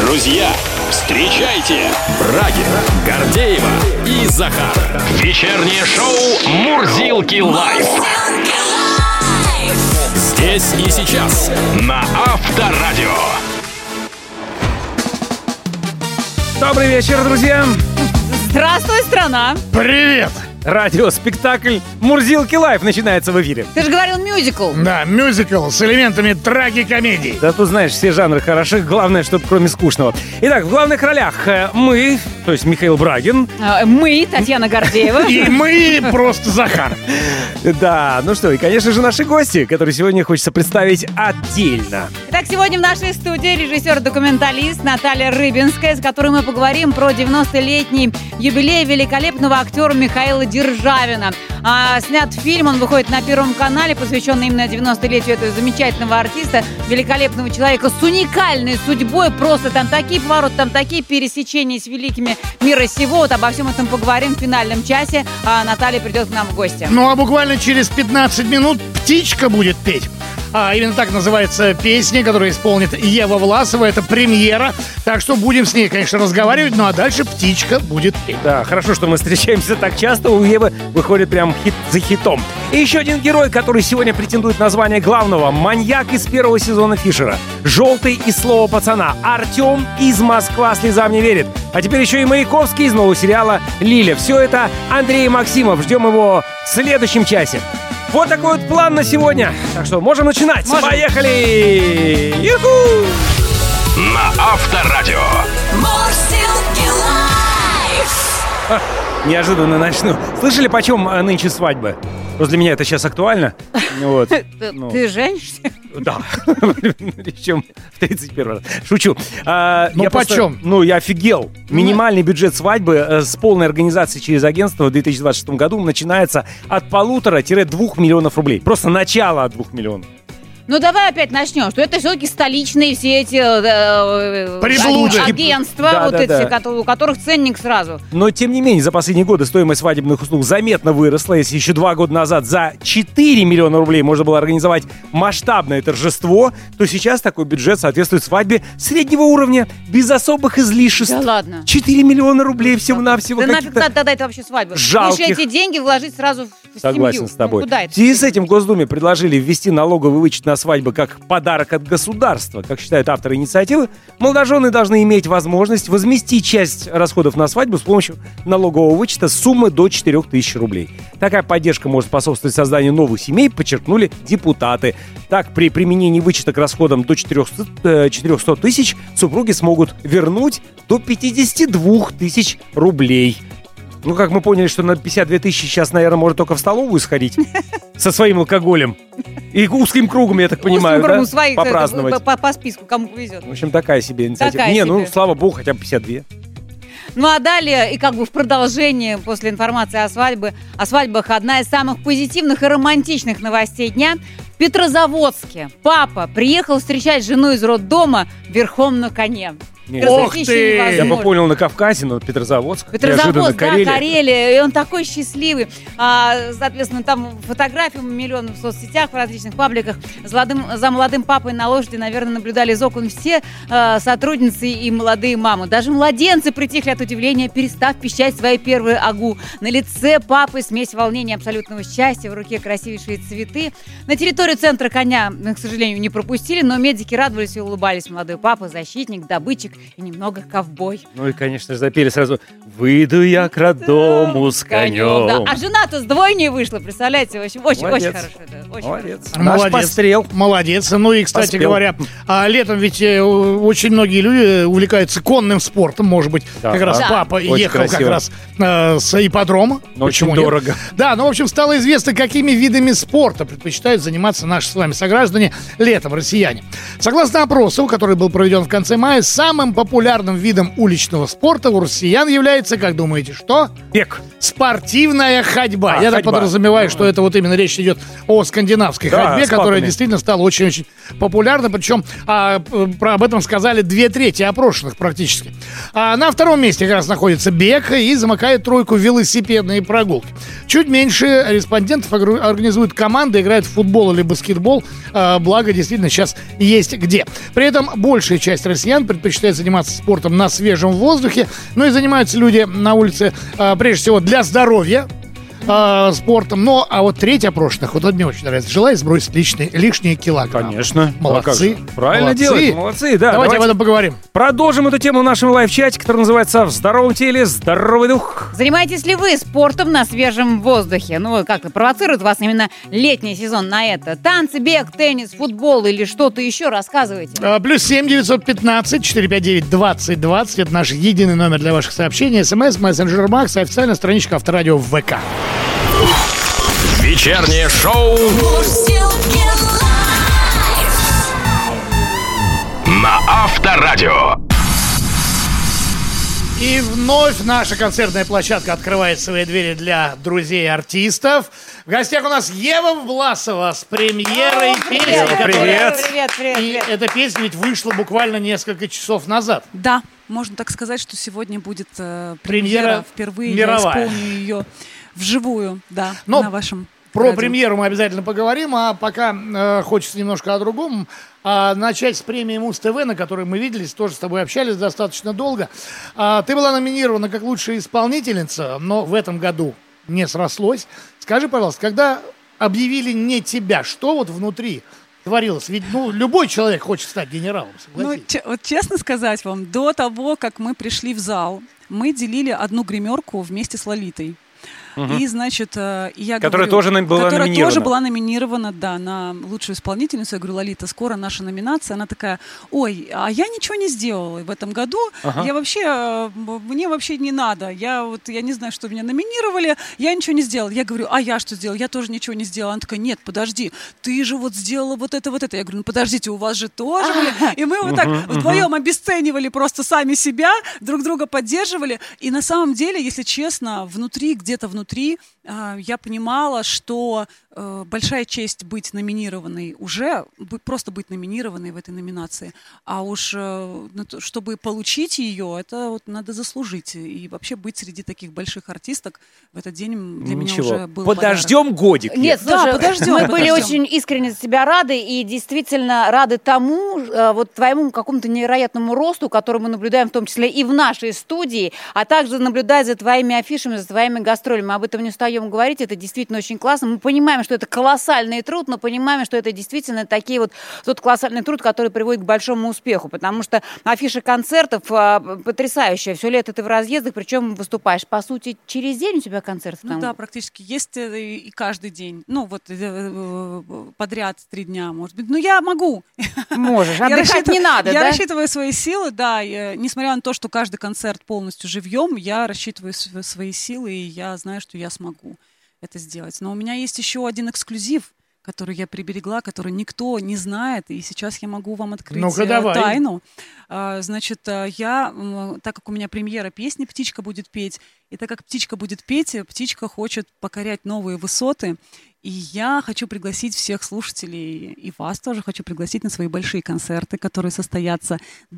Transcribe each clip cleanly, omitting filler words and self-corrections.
Друзья, встречайте Брагина, Гордеева и Захар. Вечернее шоу «Мурзилки лайф». Здесь и сейчас на Авторадио. Добрый вечер, друзья! Здравствуй, страна! Привет! Радиоспектакль «Мурзилки лайф» начинается в эфире. Ты же говорил мюзикл. Да, мюзикл с элементами трагикомедии. Да тут, знаешь, все жанры хороши, главное, чтобы кроме скучного. Итак, в главных ролях мы, то есть Михаил Брагин. Мы, Татьяна Гордеева. И мы просто Захар. Да, ну что, и, конечно же, наши гости, которые сегодня хочется представить отдельно. Итак, сегодня в нашей студии режиссер-документалист Наталья Рыбинская, с которой мы поговорим про 90-летний юбилей великолепного актера Михаила Державина. Снят фильм, он выходит на Первом канале, посвященный именно 90-летию этого замечательного артиста, великолепного человека с уникальной судьбой. Просто там такие повороты, там такие пересечения с великими мира сего. Вот обо всем этом поговорим в финальном часе. Наталья придет к нам в гости. Ну а буквально через 15 минут птичка будет петь. Именно так называется песня, которую исполнит Ева Власова. Это премьера. Так что будем с ней, конечно, разговаривать. Ну а дальше птичка будет петь. Да, хорошо, что мы встречаемся так часто. У Евы выходит прям хит за хитом. И еще один герой, который сегодня претендует на звание главного. Маньяк из первого сезона Фишера. Желтый из слова пацана. Артем из Москва слезам не верит. А теперь еще и Маяковский из нового сериала «Лиля». Все это Андрей Максимов. Ждем его в следующем часе. Вот такой вот план на сегодня. Так что можем начинать. Поехали! Ю-ху! На Авторадио. Неожиданно начну. Слышали, почем нынче свадьбы? Просто для меня это сейчас актуально. Вот. Ты женишься? Да. Причем в 31 раз. Шучу. Почем? Я офигел. Минимальный бюджет свадьбы с полной организацией через агентство в 2026 году начинается от 1,5-2 миллионов рублей. Просто начало от 2 миллионов. Ну, давай опять начнем, что это все-таки столичные все эти агентства, у которых ценник сразу. Но, тем не менее, за последние годы стоимость свадебных услуг заметно выросла. Если еще 2 года назад за 4 миллиона рублей можно было организовать масштабное торжество, то сейчас такой бюджет соответствует свадьбе среднего уровня, без особых излишеств. Да ладно. 4 миллиона рублей всего-навсего. Да нафиг тогда это вообще свадьба? Жалких. Лучше эти деньги вложить сразу в семью. Согласен с тобой. Куда это? В связи с этим в Госдуме предложили ввести налоговый вычет на свадьбы как подарок от государства. Как считают авторы инициативы, молодожены должны иметь возможность возместить часть расходов на свадьбу с помощью налогового вычета суммы до 4000 рублей. Такая поддержка может способствовать созданию новых семей, подчеркнули депутаты. Так, при применении вычета к расходам до 400 тысяч супруги смогут вернуть до 52 тысяч рублей. Ну, как мы поняли, что на 52 тысячи сейчас, наверное, может только в столовую сходить со своим алкоголем. И узким кругом, я так понимаю, да? Своих, попраздновать. По списку, кому повезет. В общем, такая себе инициатива. Слава богу, хотя бы 52. Ну, а далее, и как бы в продолжении, после информации о свадьбах, одна из самых позитивных и романтичных новостей дня. В Петрозаводске папа приехал встречать жену из роддома верхом на коне. Ох ты! Я бы понял, на Кавказе, но Петрозаводск. Петрозаводск, да, Карелия. И он такой счастливый. Соответственно, там фотографии миллионы в соцсетях, в различных пабликах. За молодым папой на лошади, наверное, наблюдали из окон все сотрудницы и молодые мамы. Даже младенцы притихли от удивления, перестав пищать свои первые агу. На лице папы смесь волнения и абсолютного счастья, в руке красивейшие цветы. На территорию центра коня, к сожалению, не пропустили, но медики радовались и улыбались. Молодой папа, защитник, добытчик и немного ковбой. Ну и, конечно же, запели сразу «Выйду я к роддому с конем». Да. А жена-то с двойней вышла, представляете? Очень хорошо. Да, очень молодец. Хорошо. Наш пострел. Молодец. Ну и, кстати говоря, летом ведь очень многие люди увлекаются конным спортом. Может быть, как раз папа ехал как раз с ипподрома. Но очень дорого. Да, в общем, стало известно, какими видами спорта предпочитают заниматься наши с вами сограждане летом, россияне. Согласно опросу, который был проведен в конце мая, самым популярным видом уличного спорта у россиян является, как думаете, что? Бег. Спортивная ходьба. Я так подразумеваю, что это вот именно речь идет о скандинавской ходьбе, которая действительно стала очень-очень популярна. Причем об этом сказали 2/3 опрошенных практически. На втором месте как раз находится бег и замыкает тройку велосипедные прогулки. Чуть меньше респондентов организуют команды, играют в футбол или баскетбол. Благо, действительно, сейчас есть где. При этом большая часть россиян предпочитает предпочитают заниматься спортом на свежем воздухе. Ну и занимаются люди на улице, прежде всего, для здоровья. Спортом. Но, а вот треть опрошенных, вот это мне очень нравится, желает сбросить лишние килограммы. Конечно. Молодцы. Правильно делают. Молодцы, да. Давайте об этом поговорим. Продолжим эту тему в нашем лайв-чате, который называется «В здоровом теле здоровый дух». Занимаетесь ли вы спортом на свежем воздухе? Ну, как-то провоцирует вас именно летний сезон на это? Танцы, бег, теннис, футбол или что-то еще? Рассказывайте. Плюс 7 915 459 2020. Это наш единый номер для ваших сообщений. СМС, мессенджер Макс, официальная страничка Авторадио в ВК. Вечернее шоу на Авторадио. И вновь наша концертная площадка открывает свои двери для друзей артистов. В гостях у нас Ева Власова с премьерой песни. Привет. И эта песня ведь вышла буквально несколько часов назад. Да, можно так сказать, что сегодня будет Премьера впервые. мировая. Я исполню ее вживую, да, Но на вашем про радио. премьеру мы обязательно поговорим, а пока хочется немножко о другом. Начать с премии Муз-ТВ, на которой мы виделись, тоже с тобой общались достаточно долго. Ты была номинирована как лучшая исполнительница, но в этом году не срослось. Скажи, пожалуйста, когда объявили не тебя, что вот внутри творилось? Ведь любой человек хочет стать генералом, согласитесь. Вот честно сказать вам, до того, как мы пришли в зал, мы делили одну гримерку вместе с Лолитой. И, значит, я Которая говорю, тоже была номинирована. тоже была номинирована, да, на лучшую исполнительницу. Я говорю: Лолита, скоро наша номинация. Она такая: ой, а я ничего не сделала в этом году. Я вообще, мне вообще не надо. Я не знаю, что меня номинировали, я ничего не сделала. Я говорю: а я что сделала? Я тоже ничего не сделала. Она такая: нет, подожди, ты же вот сделала вот это. Я говорю: ну подождите, у вас же тоже были. И мы вот так вдвоем обесценивали просто сами себя, друг друга поддерживали. И на самом деле, если честно, где-то внутри я понимала, что большая честь быть номинированной просто быть номинированной в этой номинации. А уж чтобы получить ее, это вот надо заслужить. И вообще быть среди таких больших артисток в этот день для меня уже был Подождем подарок. годик. Нет, Да, слушай, подождем, мы были подождем. очень искренне за тебя рады и действительно рады тому, вот твоему какому-то невероятному росту, который мы наблюдаем в том числе и в нашей студии, а также наблюдать за твоими афишами, за твоими гастролями. Мы об этом не устаем говорить, это действительно очень классно. Мы понимаем, что это колоссальный труд, но понимаем, что это действительно тот колоссальный труд, который приводит к большому успеху, потому что афиша концертов потрясающая. Все лето ты в разъездах, причем выступаешь, по сути, через день у тебя концерт. Ну да, практически. Есть и каждый день. Ну вот подряд 3 дня, может быть. Ну я могу. Можешь, отдыхать не надо, Я да? рассчитываю свои силы, да. Несмотря на то, что каждый концерт полностью живьем, я рассчитываю свои силы, и я знаю, что я смогу это сделать. Но у меня есть еще один эксклюзив, который я приберегла, который никто не знает, и сейчас я могу вам открыть тайну. Значит, так как у меня премьера песни «Птичка будет петь», и так как птичка будет петь, птичка хочет покорять новые высоты, и я хочу пригласить всех слушателей, и вас тоже хочу пригласить на свои большие концерты, которые состоятся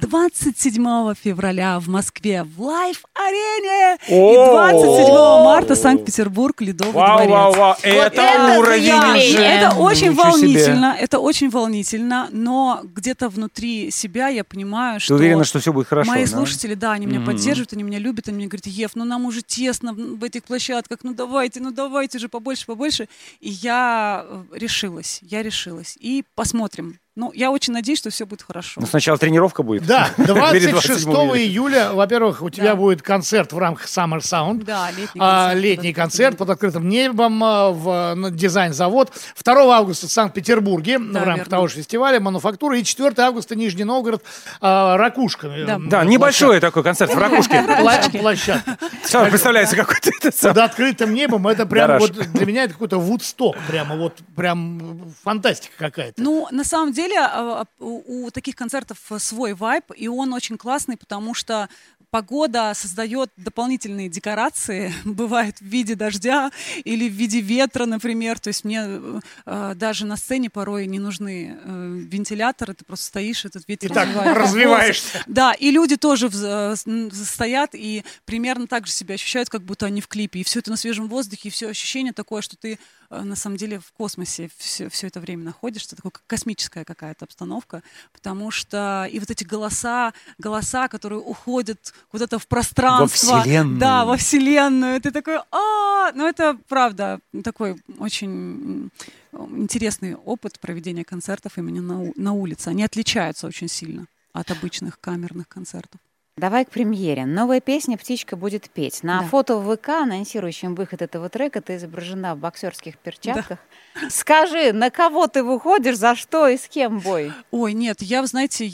27 февраля в Москве в Лайв-арене и 27 марта Санкт-Петербург, Ледовый дворец. Вау. Это уровень уже. Это очень Ничего волнительно, себе. это очень волнительно, но где-то внутри себя я понимаю, Ты что уверена, что все будет хорошо? мои да? слушатели, да, они меня поддерживают, они меня любят, они мне говорят: Ев, ну нам уже тесно в этих площадках, ну давайте уже побольше. И я решилась. И посмотрим. Ну, я очень надеюсь, что все будет хорошо. Ну, сначала тренировка будет. Да, Перед 26 27 июля, во-первых, у тебя будет концерт в рамках Summer Sound. Да, летний концерт. Летний концерт под открытым небом на дизайн-завод. 2 августа в Санкт-Петербурге в рамках верно. того же фестиваля «Мануфактура». И 4 августа Нижний Новгород, «Ракушка». Да, небольшой такой концерт в Ракушке. Площадка. Сразу представляется какой-то Под открытым небом это прям Гараж. вот для меня это какой-то Вудсток. Прям фантастика какая-то. Ну, на самом деле, у таких концертов свой вайб, и он очень классный, потому что погода создает дополнительные декорации, бывает в виде дождя или в виде ветра, например. То есть мне даже на сцене порой не нужны вентиляторы, ты просто стоишь, этот ветер И так развивает развиваешься. волосы. Да, и люди тоже стоят и примерно так же себя ощущают, как будто они в клипе. И все это на свежем воздухе, и все ощущение такое, что ты на самом деле в космосе все это время находишься, такая космическая какая-то обстановка, потому что и вот эти голоса, которые уходят куда-то в пространство. Во Вселенную. Да, во Вселенную. Ты такой, ну это правда такой очень интересный опыт проведения концертов именно на улице. Они отличаются очень сильно от обычных камерных концертов. Давай к премьере. Новая песня «Птичка будет петь». На фото в ВК, анонсирующем выход этого трека, ты изображена в боксерских перчатках. Да. Скажи, на кого ты выходишь, за что и с кем бой? Ой, нет, знаете,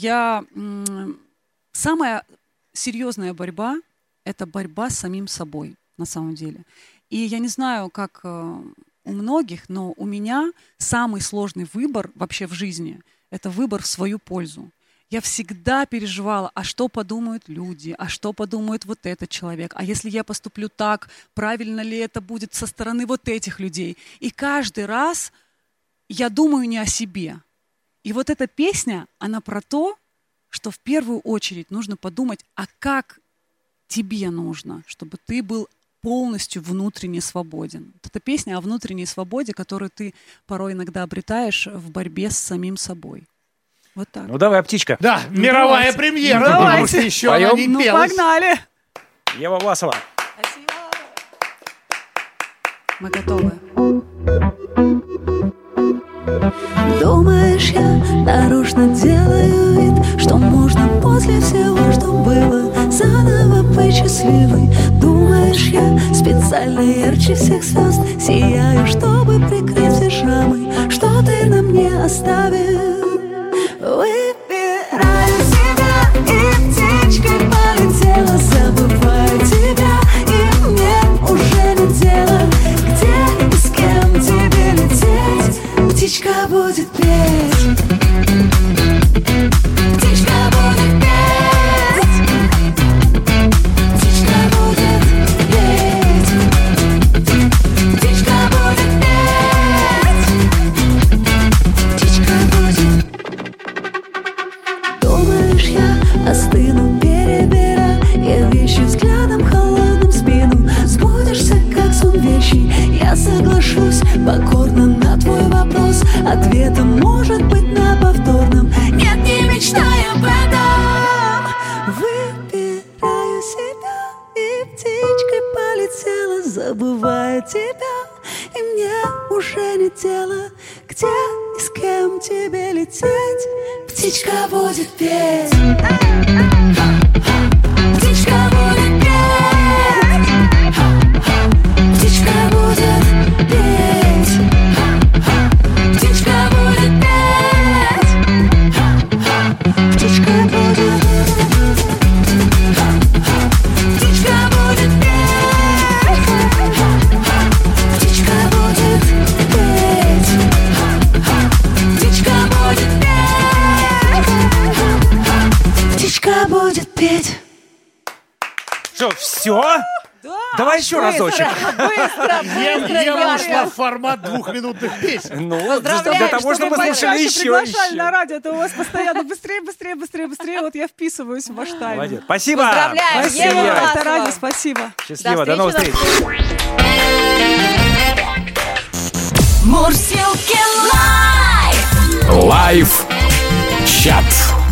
самая серьезная борьба — это борьба с самим собой, на самом деле. И я не знаю, как у многих, но у меня самый сложный выбор вообще в жизни — это выбор в свою пользу. Я всегда переживала, а что подумают люди, а что подумает вот этот человек, а если я поступлю так, правильно ли это будет со стороны вот этих людей. И каждый раз я думаю не о себе. И вот эта песня, она про то, что в первую очередь нужно подумать, а как тебе нужно, чтобы ты был полностью внутренне свободен. Вот эта песня о внутренней свободе, которую ты порой иногда обретаешь в борьбе с самим собой. Вот так. Ну давай, птичка. Да, мировая премьера. Потому что еще она не пелась. Погнали. Ева Власова. Спасибо. Мы готовы. Думаешь, я нарочно делаю вид, что можно после всего, что было, заново быть счастливой. Думаешь, я специально ярче всех звезд сияю, чтобы прикрыть все шрамы, что ты на мне оставил. Выбираю себя, и птичкой полетела, забываю тебя, и мне уже не дело, где и с кем тебе лететь. Птичка будет петь. Птичка будет петь. Птичка будет петь. Птичка будет петь. Птичка будет. Думаешь, я остыну, перебирая вещи взглядом холодным спину. Сбудешься, как сон вещий, я соглашусь покорно на твой вопрос. Ответом может быть на повторном. Нет, не мечтай об этом. Выбираю себя, и птичкой полетела, забывая тебя, и мне уже не дело, где и с кем тебе лететь. Птичка будет петь. Птичка будет петь. Птичка будет петь. Птичка будет петь. Птичка будет. Птичка будет петь. Птичка будет петь. Птичка будет петь. Птичка будет петь. Что, все? Да, Давай еще разочек. Быстро. Ева ушла в формат 2-минутных песен. Ну, Поздравляю, для того, чтобы мы слушали еще. Приглашали на радио, это у вас постоянно быстрее. Вот я вписываюсь в ваш тайм. Молодец. Спасибо. Поздравляем, Спасибо. Ева Власова. Это радио, спасибо. Счастливо, до До новых встречи. встреч. Мурзилки лайф. Лайв-чат.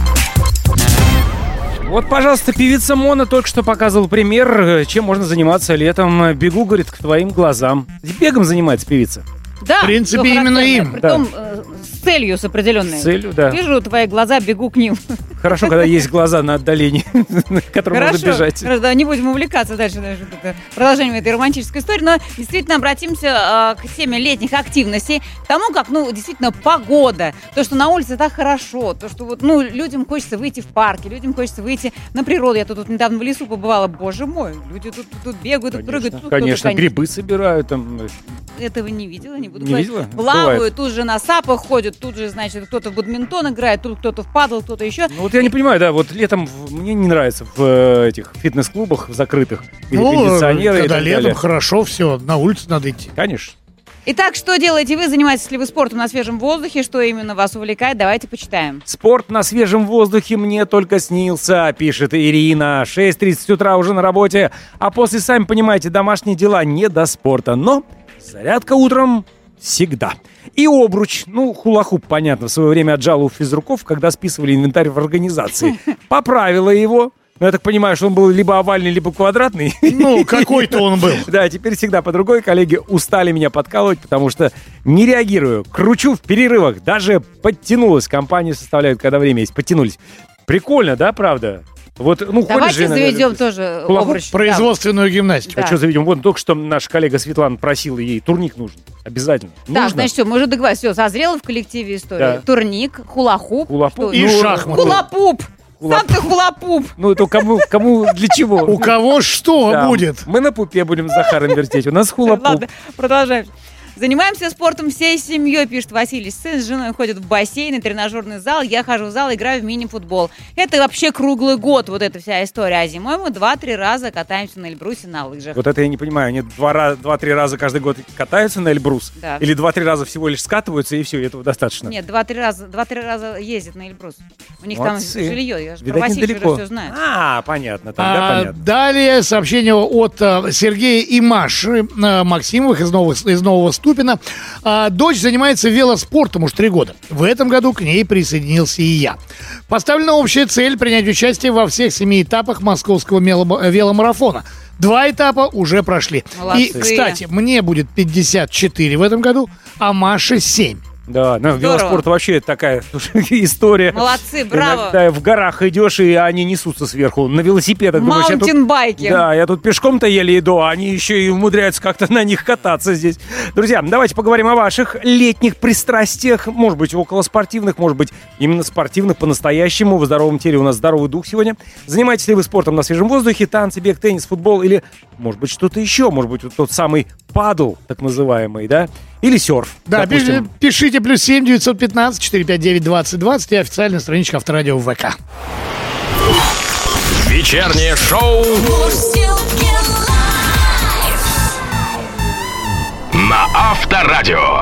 Вот, пожалуйста, певица Мона только что показывала пример, чем можно заниматься летом. Бегу, говорит, к твоим глазам. Бегом занимается певица. Да, В принципе, всё именно характерно. им. Притом с целью, с определенной. С целью, да. Вижу твои глаза, бегу к ним. Хорошо, когда есть глаза на отдалении, к которым можно бежать. Хорошо, да, не будем увлекаться дальше продолжением этой романтической истории, но действительно обратимся к теме летних активностей, к тому, как, действительно, погода, то, что на улице так хорошо, то, что людям хочется выйти в парки, людям хочется выйти на природу. Я тут недавно в лесу побывала, боже мой, люди тут бегают, тут прыгают. Тут Конечно, грибы собирают там. Этого не видела, не буду Не говорить. видела? Плавают, Бывает. тут же на сапах ходят, тут же, значит, кто-то в бадминтон играет, тут кто-то в падл, кто-то еще. Ну вот я не понимаю, да, вот летом мне не нравится в этих фитнес-клубах в закрытых, где кондиционеры и когда так летом далее. хорошо, все, на улицу надо идти. Конечно. Итак, что делаете вы? Занимаетесь ли вы спортом на свежем воздухе? Что именно вас увлекает? Давайте почитаем. Спорт на свежем воздухе мне только снился, пишет Ирина. 6:30 утра уже на работе, а после, сами понимаете, домашние дела не до спорта. Но зарядка утром Всегда. И обруч. Ну, хула-хуп, понятно, в свое время отжал у физруков, когда списывали инвентарь в организации. Поправила его. Ну, я так понимаю, что он был либо овальный, либо квадратный. Ну, какой-то он был. Да, теперь всегда по другой. Коллеги устали меня подкалывать, потому что не реагирую. Кручу в перерывах. Даже подтянулась. Компанию составляют, когда время есть. Подтянулись. Прикольно, да, правда? Вот, ну, давайте заведем тоже обруч. Производственную гимнастику. Да. А что заведем? Вот только что наша коллега Светлана просила, ей турник нужен. Обязательно. Так, нужно. значит, все, мы уже договорились. Все, созрела в коллективе история. Да. Турник, хула-хуп. И шахматы. Хула-пуп. Сам ты хула-пуп. Ну, это кому для чего? У кого что будет? Мы на пупе будем с Захаром вертеть. У нас хула-пуп. Ладно, продолжаем. Занимаемся спортом всей семьей, пишет Василий. Сын с женой ходят в бассейн и тренажерный зал. Я хожу в зал, играю в мини-футбол. Это вообще круглый год, вот эта вся история. А зимой мы 2-3 раза катаемся на Эльбрусе на лыжах. Вот это я не понимаю. Они 2-3 раза каждый год катаются на Эльбрус? Да. Или 2-3 раза всего лишь скатываются, и все, этого достаточно? Нет, 2-3 раза ездят на Эльбрус. У них молодцы. Там жилье. Я же видать, про Василия недалеко. все знаю. Понятно. Тогда понятно. Далее сообщение от Сергея и Маши Максимовых из Нового Ступино. Дочь занимается велоспортом уж 3 года. В этом году к ней присоединился и я. Поставлена общая цель принять участие во всех 7 этапах московского веломарафона. 2 этапа уже прошли. Молодцы. И, кстати, мне будет 54 в этом году, а Маше 7. Да, ну, велоспорт вообще такая история. Молодцы, браво. Иногда в горах идешь, и они несутся сверху на велосипедах. Маунтинбайки. Да, я тут пешком-то еле иду, а они еще и умудряются как-то на них кататься здесь. Друзья, давайте поговорим о ваших летних пристрастиях. Может быть, около спортивных, может быть, именно спортивных по-настоящему. В здоровом теле у нас здоровый дух сегодня. Занимаетесь ли вы спортом на свежем воздухе? Танцы, бег, теннис, футбол или, может быть, что-то еще? Может быть, вот тот самый падл, так называемый, да? Или серф. Да, допустим. пишите +7 915 459 2020 и официальная страничка Авторадио в ВК. Вечернее шоу на Авторадио.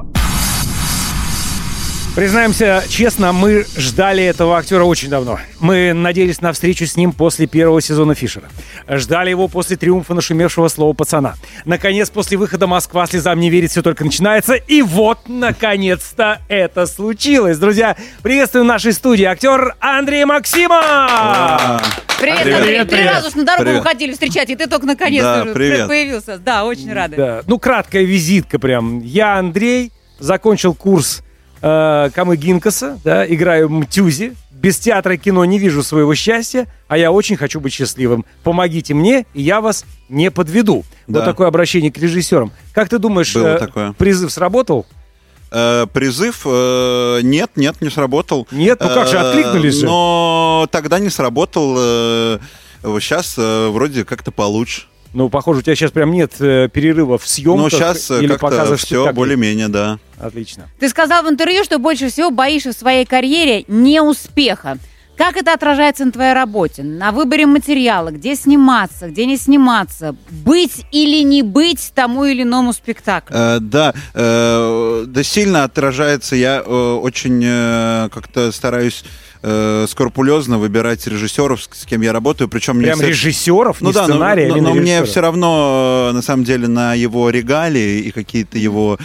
Признаемся честно, мы ждали этого актера очень давно. Мы надеялись на встречу с ним после первого сезона «Фишера». Ждали его после триумфа нашумевшего «Слова пацана». Наконец, после выхода «Москва слезам не верит, все только начинается». И вот, наконец-то, это случилось. Друзья, приветствуем в нашей студии актер Андрей Максимов! Привет, Андрей. 3 раза уж на дорогу выходили встречать, и ты только наконец-то появился. Да, очень рады. Да. Ну, краткая визитка прям. Я, Андрей, закончил курс Камы Гинкаса, да, играю Мтюзи. Без театра и кино не вижу своего счастья, а я очень хочу быть счастливым. Помогите мне, и я вас не подведу. Да. Вот такое обращение к режиссерам. Как ты думаешь, призыв сработал? Призыв нет, не сработал. Нет? Ну как же, откликнулись же. Но тогда не сработал. Сейчас вроде как-то получше. Ну, похоже, у тебя сейчас прям нет перерыва в съемках. Ну, сейчас или как-то все более-менее, да. Отлично. Ты сказал в интервью, что больше всего боишься в своей карьере неуспеха. Как это отражается на твоей работе? На выборе материала, где сниматься, где не сниматься? Быть или не быть тому или иному спектаклю? Да, сильно отражается. Я очень как-то стараюсь скрупулезно выбирать режиссеров, с кем я работаю. Причем прям режиссеров, не сценария? Но мне все равно, на самом деле, на его регалии и какие-то его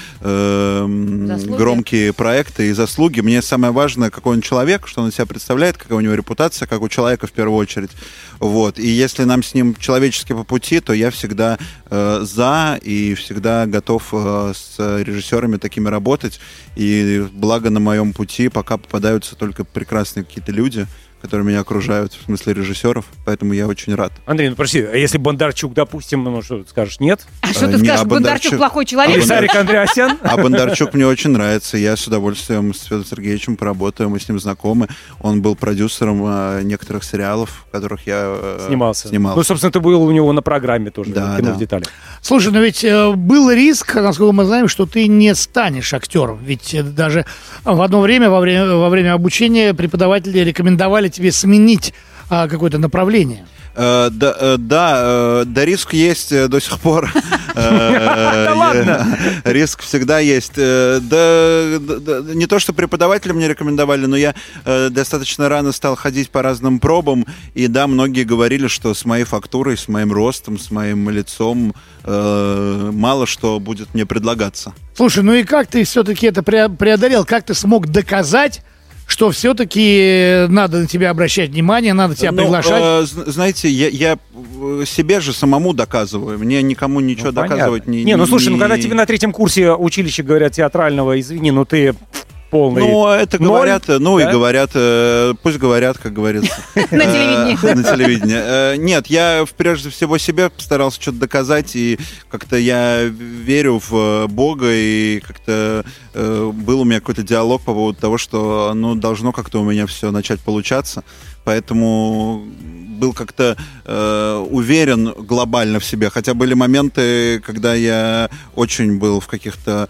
громкие проекты и заслуги. Мне самое важное, какой он человек, что он из себя представляет, какая у него репутация, как у человека в первую очередь. Вот. И если нам с ним человечески по пути, то я всегда за и всегда готов с режиссерами такими работать. И благо на моем пути пока попадаются только прекрасные какие-то люди, которые меня окружают, в смысле режиссеров, поэтому я очень рад. Андрей, ну прости, а если Бондарчук, допустим, ну что ты скажешь, нет? А что ты скажешь, Бондарчук плохой человек? Или Сарик Андреасян? А Бондарчук мне очень нравится, я с удовольствием с Федором Сергеевичем поработаю, мы с ним знакомы. Он был продюсером некоторых сериалов, в которых я снимался. Ну, собственно, ты был у него на программе тоже, кино в детали. Слушай, ну ведь был риск, насколько мы знаем, что ты не станешь актером, ведь даже в одно время, во время обучения преподаватели рекомендовали тебе сменить какое-то направление. Да, риск есть до сих пор. Да ладно? Риск всегда есть. Да, не то, что преподаватели мне рекомендовали, но я достаточно рано стал ходить по разным пробам, и да, многие говорили, что с моей фактурой, с моим ростом, с моим лицом мало что будет мне предлагаться. Слушай, ну и как ты все-таки это преодолел? Как ты смог доказать, что все-таки надо на тебя обращать внимание, надо тебя приглашать? Знаете, я себе же самому доказываю. Мне никому ничего доказывать не... Ну слушай, когда тебе на 3-м курсе училища говорят театрального, извини, но ты... полный. Ну, это говорят, и говорят, пусть говорят, как говорится. На телевидении. На телевидении. Нет, я прежде всего себе постарался что-то доказать, и как-то я верю в Бога, и как-то был у меня какой-то диалог по поводу того, что, должно как-то у меня все начать получаться. Поэтому был как-то уверен глобально в себе. Хотя были моменты, когда я очень был в каких-то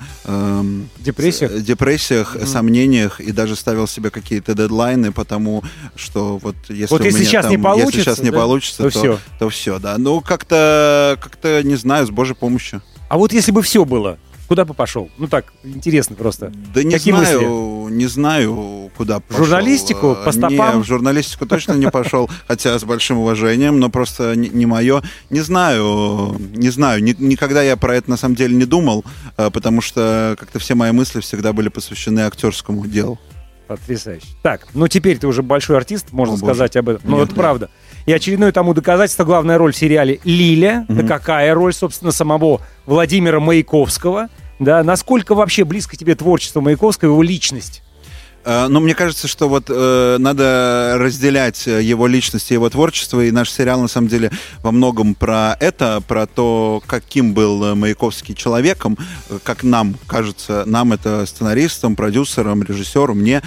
депрессиях, сомнениях, и даже ставил себе какие-то дедлайны, потому что вот если у меня сейчас там, не получится, если сейчас не получится, то все, да. Ну, как-то, не знаю, с Божьей помощью. А вот если бы все было, куда бы пошел? Ну так, интересно просто. Да не знаю, куда пошел. В журналистику, по стопам? Не, в журналистику точно не пошел, хотя с большим уважением, но просто не мое. Не знаю, никогда я про это на самом деле не думал, потому что как-то все мои мысли всегда были посвящены актерскому делу. Потрясающе. Так, теперь ты уже большой артист, можно сказать об этом. Нет, это правда. И очередное тому доказательство, главная роль в сериале «Лиля». Да какая роль, собственно, самого Владимира Маяковского? Да, насколько вообще близко тебе творчество Маяковского, его личность? Мне кажется, что надо разделять его личность и его творчество, и наш сериал, на самом деле, во многом про то, каким был Маяковский человеком, как нам кажется, нам это сценаристам, продюсерам, режиссеру, мне.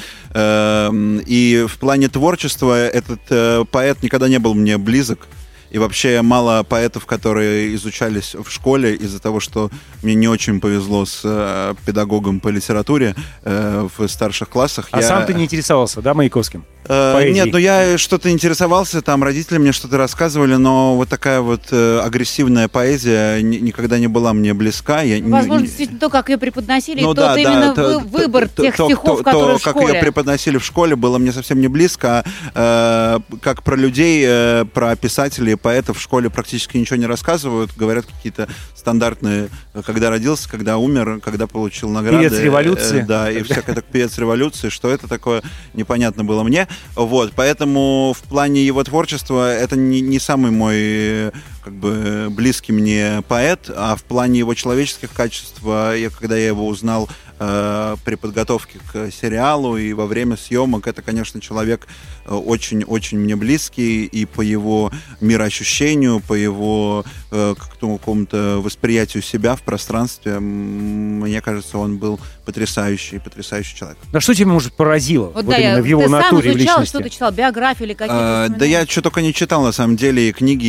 И в плане творчества этот поэт никогда не был мне близок. И вообще мало поэтов, которые изучались в школе из-за того, что мне не очень повезло с педагогом по литературе в старших классах. Сам ты не интересовался, да, Маяковским? Нет, я что-то интересовался, там родители мне что-то рассказывали, но вот такая агрессивная поэзия никогда не была мне близка. Возможно, действительно, то, как ее преподносили, выбор тех стихов, которые в школе. Как ее преподносили в школе, было мне совсем не близко. Как про людей, про писателей, поэтов в школе практически ничего не рассказывают, говорят какие-то стандартные, когда родился, когда умер, когда получил награды. Певец революции. Да, и всякое так певец революции, что это такое, непонятно было мне. Поэтому в плане его творчества это не самый мой близкий мне поэт, а в плане его человеческих качеств, когда я его узнал при подготовке к сериалу и во время съемок, это, конечно, человек очень-очень мне близкий, и по его мироощущению, по его какому-то восприятию себя в пространстве, мне кажется, он был потрясающий человек. Да что тебя, может, поразило именно в его натуре, в личности? Что ты читал, биографию или какие-то? Да я что только не читал, на самом деле, и книги,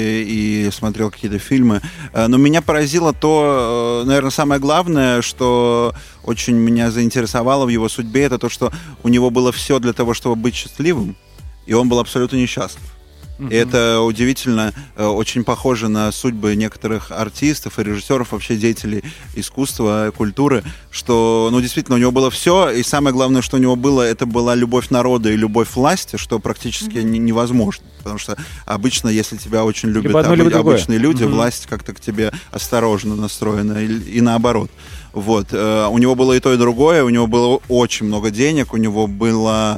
и смотрел какие-то фильмы. Но меня поразило то, наверное, самое главное, что очень меня заинтересовало в его судьбе, это то, что у него было все для того, чтобы быть счастливым, и он был абсолютно несчастлив. И это удивительно, очень похоже на судьбы некоторых артистов и режиссеров, вообще деятелей искусства, культуры, что, действительно, у него было все, и самое главное, что у него было, это была любовь народа и любовь власти, что практически невозможно, потому что обычно, если тебя очень любят обычные люди, власть как-то к тебе осторожно настроена, и наоборот. У него было и то, и другое, у него было очень много денег, у него была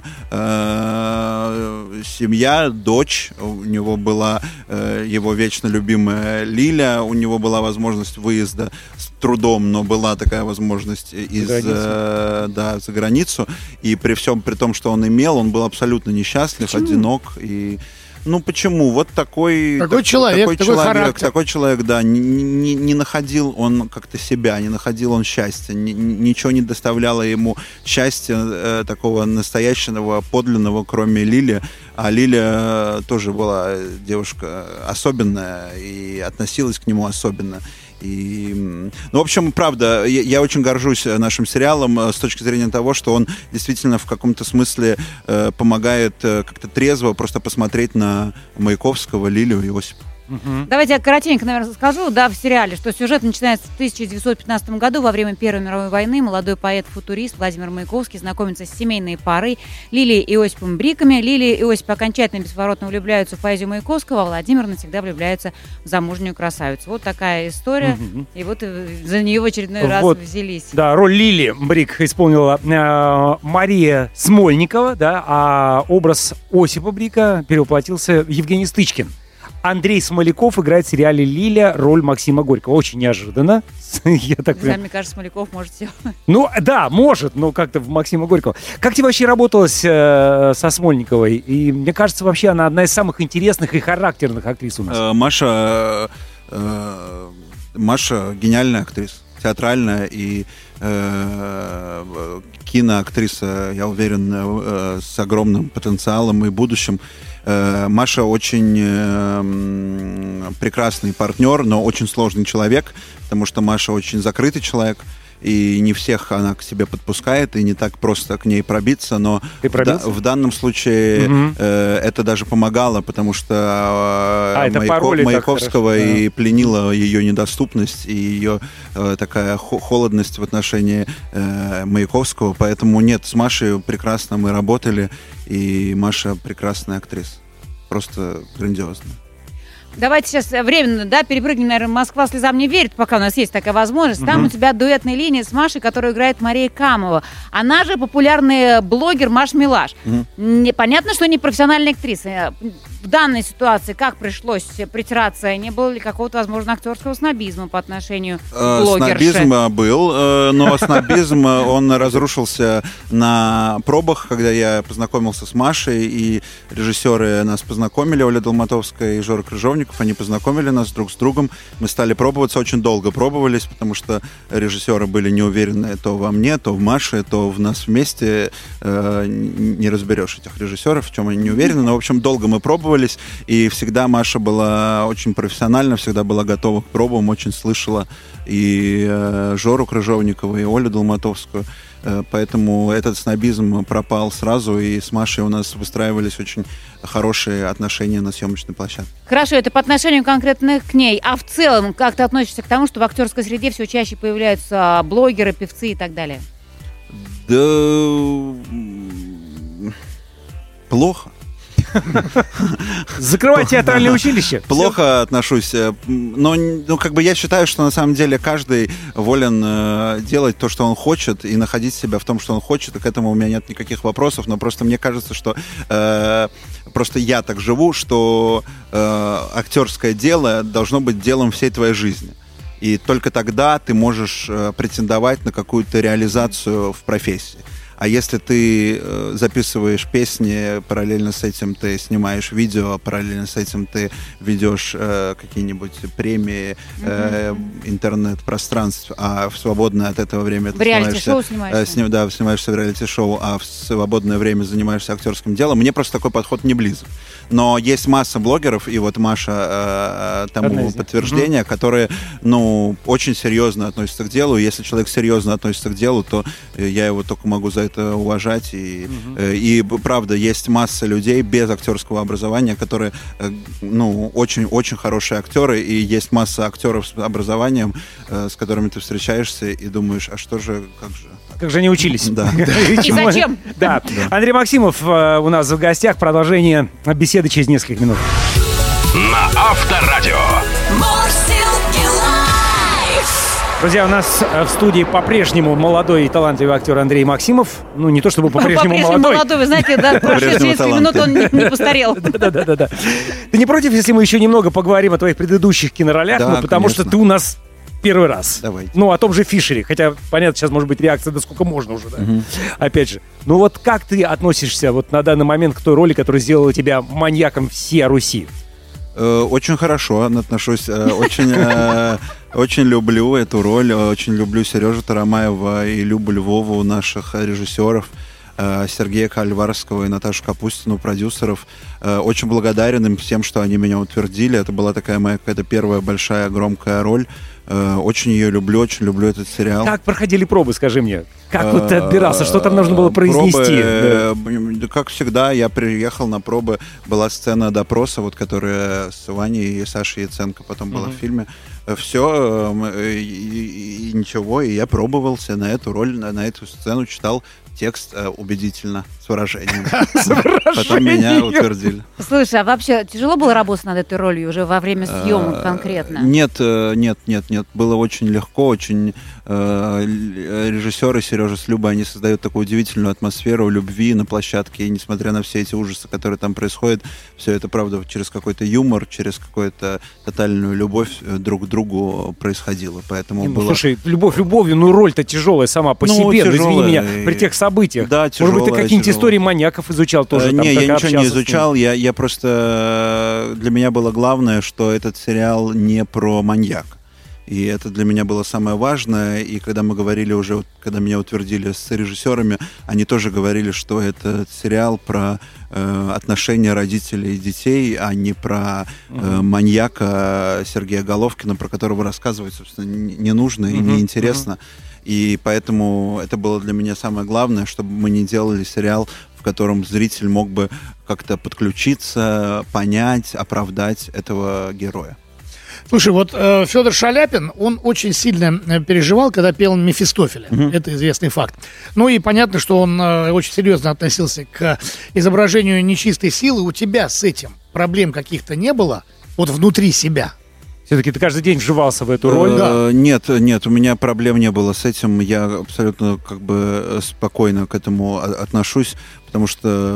семья, дочь, у него была его вечно любимая Лиля, у него была возможность выезда с трудом, но была такая возможность за границу, и при том, что он имел, он был абсолютно несчастлив, одинок, и... почему? Вот такой человек, да, не находил он как-то себя, не находил он счастья, ничего не доставляло ему счастья такого настоящего, подлинного, кроме Лили. А Лиля тоже была девушка особенная и относилась к нему особенно. Ну, в общем, правда, я очень горжусь нашим сериалом с точки зрения того, что он действительно в каком-то смысле помогает как-то трезво просто посмотреть на Маяковского, Лилию и Осипа. Давайте я коротенько, наверное, скажу, в сериале, что сюжет начинается в 1915 году, во время Первой мировой войны. Молодой поэт-футурист Владимир Маяковский знакомится с семейной парой Лилией и Осипом Бриками. Лилия и Осип окончательно бесповоротно влюбляются в поэзию Маяковского, а Владимир навсегда влюбляется в замужнюю красавицу. Вот такая история, и вот за нее в очередной раз взялись. Да, роль Лили Брик исполнила Мария Смольникова, да, а образ Осипа Брика перевоплотился Евгений Стычкин. Андрей Смоляков играет в сериале «Лиля» роль Максима Горького. Очень неожиданно. Я так понимаю. Мне кажется, Смоляков может все. Ну, да, может, но как-то в Максима Горького. Как тебе вообще работалось со Смольниковой? И мне кажется, вообще она одна из самых интересных и характерных актрис у нас. Маша гениальная актриса, театральная и киноактриса, я уверен, с огромным потенциалом и будущим. Маша очень прекрасный партнер, но очень сложный человек, потому что Маша очень закрытый человек, и не всех она к себе подпускает, и не так просто к ней пробиться, но в данном случае это даже помогало, потому что Маяковского и пленила ее недоступность, и ее такая холодность в отношении Маяковского, поэтому нет, с Машей прекрасно мы работали, и Маша прекрасная актриса, просто грандиозная. Давайте сейчас временно, перепрыгнем, наверное, «Москва слезам не верит», пока у нас есть такая возможность. Там у тебя дуэтная линия с Машей, которую играет Мария Камова. Она же популярный блогер Маш Милаш. Понятно, что не профессиональная актриса. В данной ситуации как пришлось притираться? Не было ли какого-то, возможно, актерского снобизма по отношению к блогерше? Снобизм был, но снобизм, он разрушился на пробах, когда я познакомился с Машей, и режиссеры нас познакомили, Оля Долматовская и Жора Крыжовников, они познакомили нас друг с другом. Мы стали пробоваться, очень долго пробовались, потому что режиссеры были не уверены то во мне, то в Маше, то в нас вместе. Не разберешь этих режиссеров, в чем они не уверены, но, в общем, долго мы пробовали. И всегда Маша была очень профессиональна, всегда была готова к пробам, очень слышала и Жору Крыжовникова, и Олю Долматовскую. Поэтому этот снобизм пропал сразу, и с Машей у нас выстраивались очень хорошие отношения на съемочной площадке. Хорошо, это по отношению конкретно к ней. А в целом, как ты относишься к тому, что в актерской среде все чаще появляются блогеры, певцы и так далее? Да... плохо. Закрывать театральное училище. Плохо отношусь. Но как бы я считаю, что на самом деле каждый волен делать то, что он хочет, и находить себя в том, что он хочет, и к этому у меня нет никаких вопросов, но просто мне кажется, что просто я так живу, что актерское дело должно быть делом всей твоей жизни. И только тогда ты можешь претендовать на какую-то реализацию в профессии. А если ты записываешь песни, параллельно с этим ты снимаешь видео, параллельно с этим ты ведешь какие-нибудь премии интернет-пространств, а в свободное от этого время ты снимаешься в реалити-шоу, а в свободное время занимаешься актерским делом, мне просто такой подход не близок. Но есть масса блогеров, и вот Маша тому подтверждение, которые, очень серьезно относятся к делу. Если человек серьезно относится к делу, то я его только могу за это уважать. И правда, есть масса людей без актерского образования, которые, очень-очень хорошие актеры, и есть масса актеров с образованием, с которыми ты встречаешься и думаешь, а что же, как же? Как же они учились? Да. И зачем? Да. Андрей Максимов у нас в гостях. Продолжение беседы через несколько минут. На Авторадио. Друзья, у нас в студии по-прежнему молодой и талантливый актер Андрей Максимов. Не то чтобы по-прежнему молодой. Вы знаете, прошедшие несколько минут он не постарел. Да. Ты не против, если мы еще немного поговорим о твоих предыдущих киноролях? Да, потому что ты у нас первый раз. Давайте. О том же Фишере. Хотя, понятно, сейчас может быть реакция, да сколько можно уже, да? Опять же. Вот как ты относишься на данный момент к той роли, которая сделала тебя маньяком всей Руси? Очень хорошо отношусь. Очень люблю эту роль. Очень люблю Сережу Тарамаева и Любу Львову, наших режиссеров. Сергея Кальварского и Наташу Капустину, продюсеров. Очень благодарен им всем, что они меня утвердили. Это была такая моя какая-то первая большая громкая роль. Очень ее люблю, очень люблю этот сериал. Как проходили пробы, скажи мне? Как вот ты отбирался? Что там нужно было произнести? Пробы, как всегда, я приехал на пробы. Была сцена допроса, вот, которая с Ваней и Сашей Яценко потом была в фильме. Все, и ничего, и я пробовался на эту роль, на эту сцену, читал текст убедительно, с выражением. Потом меня утвердили. Слушай, а вообще тяжело было работать над этой ролью уже во время съемок конкретно? Нет. Было очень легко, очень... Режиссеры Сережа с Любой, они создают такую удивительную атмосферу любви на площадке, и несмотря на все эти ужасы, которые там происходят, все это, правда, через какой-то юмор, через какую-то тотальную любовь друг к другу происходило. Поэтому было... Слушай, любовь любовью, но роль-то тяжелая сама по себе, извини меня, при тех событиях. Да, тяжелая. Может быть, ты какие-нибудь истории маньяков изучал тоже? Не, я ничего не изучал, я просто... Для меня было главное, что этот сериал не про маньяка. И это для меня было самое важное. И когда мы говорили уже, когда меня утвердили с режиссерами, они тоже говорили, что этот сериал про отношения родителей и детей, а не про маньяка Сергея Головкина, про которого рассказывать, собственно, не нужно и не интересно. И поэтому это было для меня самое главное, чтобы мы не делали сериал, в котором зритель мог бы как-то подключиться, понять, оправдать этого героя. Слушай, вот Федор Шаляпин, он очень сильно переживал, когда пел Мефистофеля. Это известный факт. Ну и понятно, что он очень серьезно относился к изображению нечистой силы. У тебя с этим проблем каких-то не было? Вот внутри себя? Все-таки ты каждый день вживался в эту роль? Да. Нет, у меня проблем не было с этим. Я абсолютно как бы спокойно к этому отношусь, потому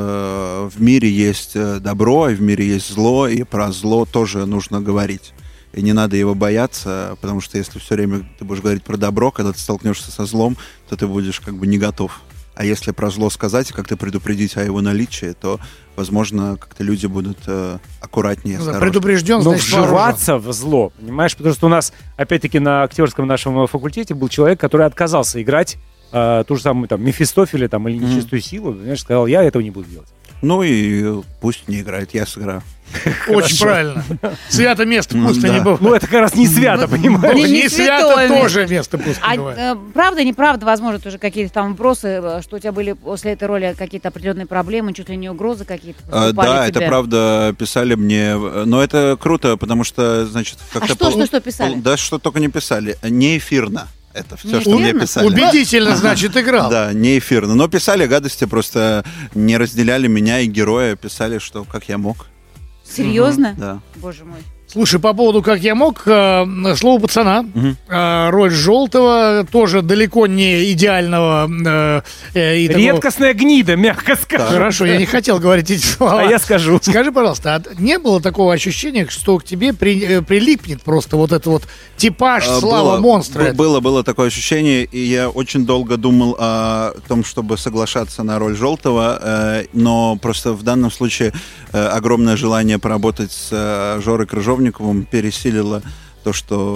что в мире есть добро, и в мире есть зло, и про зло тоже нужно говорить. И не надо его бояться, потому что если все время ты будешь говорить про добро, когда ты столкнешься со злом, то ты будешь как бы не готов. А если про зло сказать и как-то предупредить о его наличии, то, возможно, как-то люди будут аккуратнее, осторожнее. Предупрежден, но значит, вживаться в зло, понимаешь? Потому что у нас, опять-таки, на актерском нашем факультете был человек, который отказался играть ту же самую там Мефистофеля там, или нечистую силу. Понимаешь, сказал, я этого не буду делать. Ну и пусть не играет, я сыграю. Очень правильно. Свято место пусто не бывает. Ну, это как раз не свято, понимаешь? Не свято тоже место пусто не бывает. Правда, неправда, возможно, тоже какие-то там вопросы, что у тебя были после этой роли какие-то определенные проблемы, чуть ли не угрозы какие-то поступали Да, тебе? это правда, писали мне. Но это круто, потому что, значит... Что писали? Да, что только не писали. Не эфирно. Это все, что мне писали. Убедительно, значит, играл. Да, не эфирно. Но писали гадости, просто не разделяли меня и героя. Писали, что как я мог. Серьезно? Да. Боже мой. Слушай, по поводу «Как я мог», слово пацана, роль Желтого, тоже далеко не идеального. Редкостная гнида, мягко скажем. Хорошо, я не хотел говорить эти слова. А я скажу. Скажи, пожалуйста, а не было такого ощущения, что к тебе прилипнет просто вот этот вот типаж слава монстра? Было такое ощущение, и я очень долго думал о том, чтобы соглашаться на роль Желтого, но просто в данном случае огромное желание поработать с Жорой Крыжовниковым пересилило то,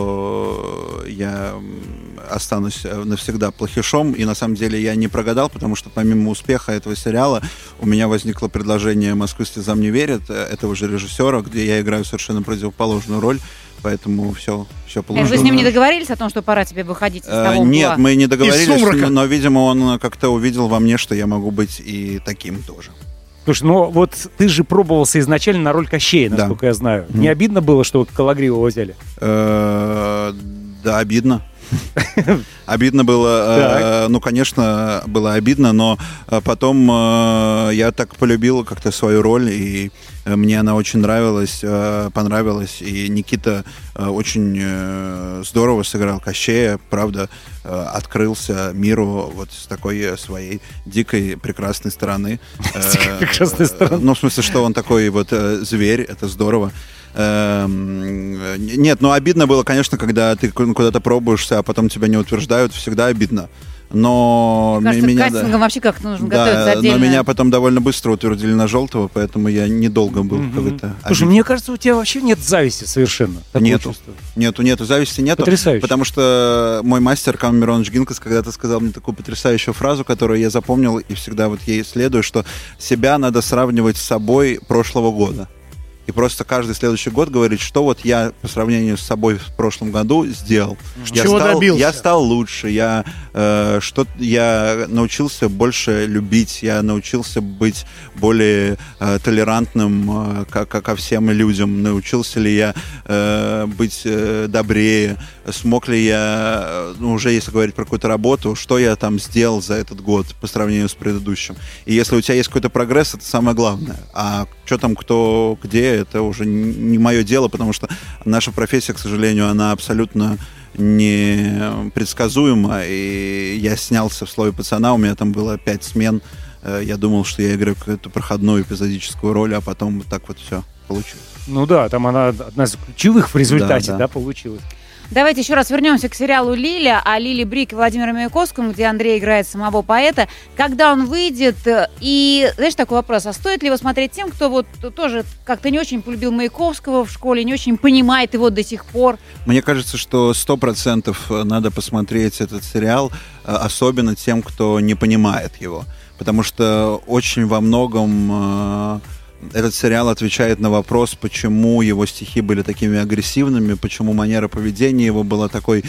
что я останусь навсегда плохишом, и на самом деле я не прогадал, потому что помимо успеха этого сериала у меня возникло предложение «Москвы слезам не верят» этого же режиссера, где я играю совершенно противоположную роль, поэтому все получилось. Вы с ним не договорились о том, что пора тебе выходить из того Нет, мы не договорились, но, видимо, он как-то увидел во мне, что я могу быть и таким тоже. Слушай, ну вот ты же пробовался изначально на роль Кощея, насколько я знаю. Не обидно было, что Кологривого взяли? Да, обидно. Обидно было, ну, конечно, было обидно, но потом я так полюбил как-то свою роль, и мне она очень понравилась, и Никита очень здорово сыграл Кощея, правда, открылся миру вот с такой своей дикой, прекрасной стороны. Прекрасной стороны. Ну, в смысле, что он такой вот зверь, это здорово. Нет, ну обидно было, конечно, когда ты куда-то пробуешься, а потом тебя не утверждают, всегда обидно. но кажется, меня... кастингом вообще как нужно да, готовиться отдельно. но меня потом довольно быстро утвердили на желтого, поэтому я недолго был какой-то... Слушай, мне кажется, у тебя вообще нет зависти совершенно. Нету, зависти нету. Потрясающе. Потому что мой мастер Камил Миронович Гинкас когда-то сказал мне такую потрясающую фразу, которую я запомнил и всегда вот ей следую, что себя надо сравнивать с собой прошлого года. И просто каждый следующий год говорить, что вот я по сравнению с собой в прошлом году сделал. Чего добился? Я стал лучше, я научился больше любить, я научился быть более толерантным ко всем людям, научился ли я быть добрее, смог ли я, уже если говорить про какую-то работу, что я там сделал за этот год по сравнению с предыдущим. И если у тебя есть какой-то прогресс, это самое главное. А что там, кто, где, это уже не мое дело, потому что наша профессия, к сожалению, она абсолютно непредсказуема. И я снялся в «Слове пацана», у меня там было 5 смен. Я думал, что я играю какую-то проходную эпизодическую роль, а потом вот так вот все получилось. Ну да, там она одна из ключевых в результате, да, получилась. Давайте еще раз вернемся к сериалу «Лиля» о Лиле Брик и Владимире Маяковском, где Андрей играет самого поэта. Когда он выйдет? И, знаешь, такой вопрос. А стоит ли его смотреть тем, кто вот тоже как-то не очень полюбил Маяковского в школе, не очень понимает его до сих пор? Мне кажется, что 100% надо посмотреть этот сериал, особенно тем, кто не понимает его. Потому что очень во многом... Этот сериал отвечает на вопрос, почему его стихи были такими агрессивными, почему манера поведения его была такой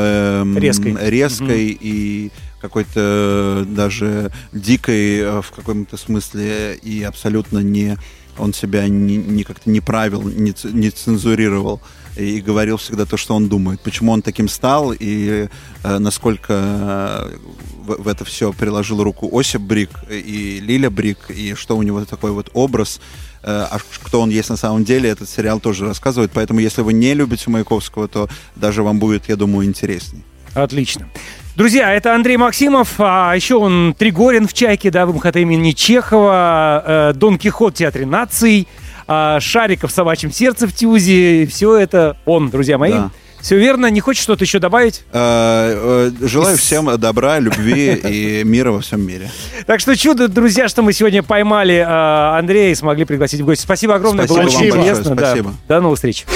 резкой и какой-то даже дикой в каком-то смысле, и абсолютно он себя как-то не правил, не цензурировал и говорил всегда то, что он думает. Почему он таким стал и насколько в это все приложил руку Осип Брик и Лиля Брик, и что у него такой вот образ, а кто он есть на самом деле, этот сериал тоже рассказывает. Поэтому, если вы не любите Маяковского, то даже вам будет, я думаю, интересней. Отлично. Друзья, это Андрей Максимов, а еще он Тригорин в «Чайке», да, в МХТ имени Чехова, Дон Кихот в Театре наций, Шариков в «Собачьем сердце» в ТЮЗе. Все это он, друзья мои. Да. Все верно. Не хочешь что-то еще добавить? Желаю всем добра, любви и мира во всем мире. Так что чудо, друзья, что мы сегодня поймали Андрея и смогли пригласить в гости. Спасибо огромное. Спасибо было очень интересно. Спасибо. Да. До новых встреч.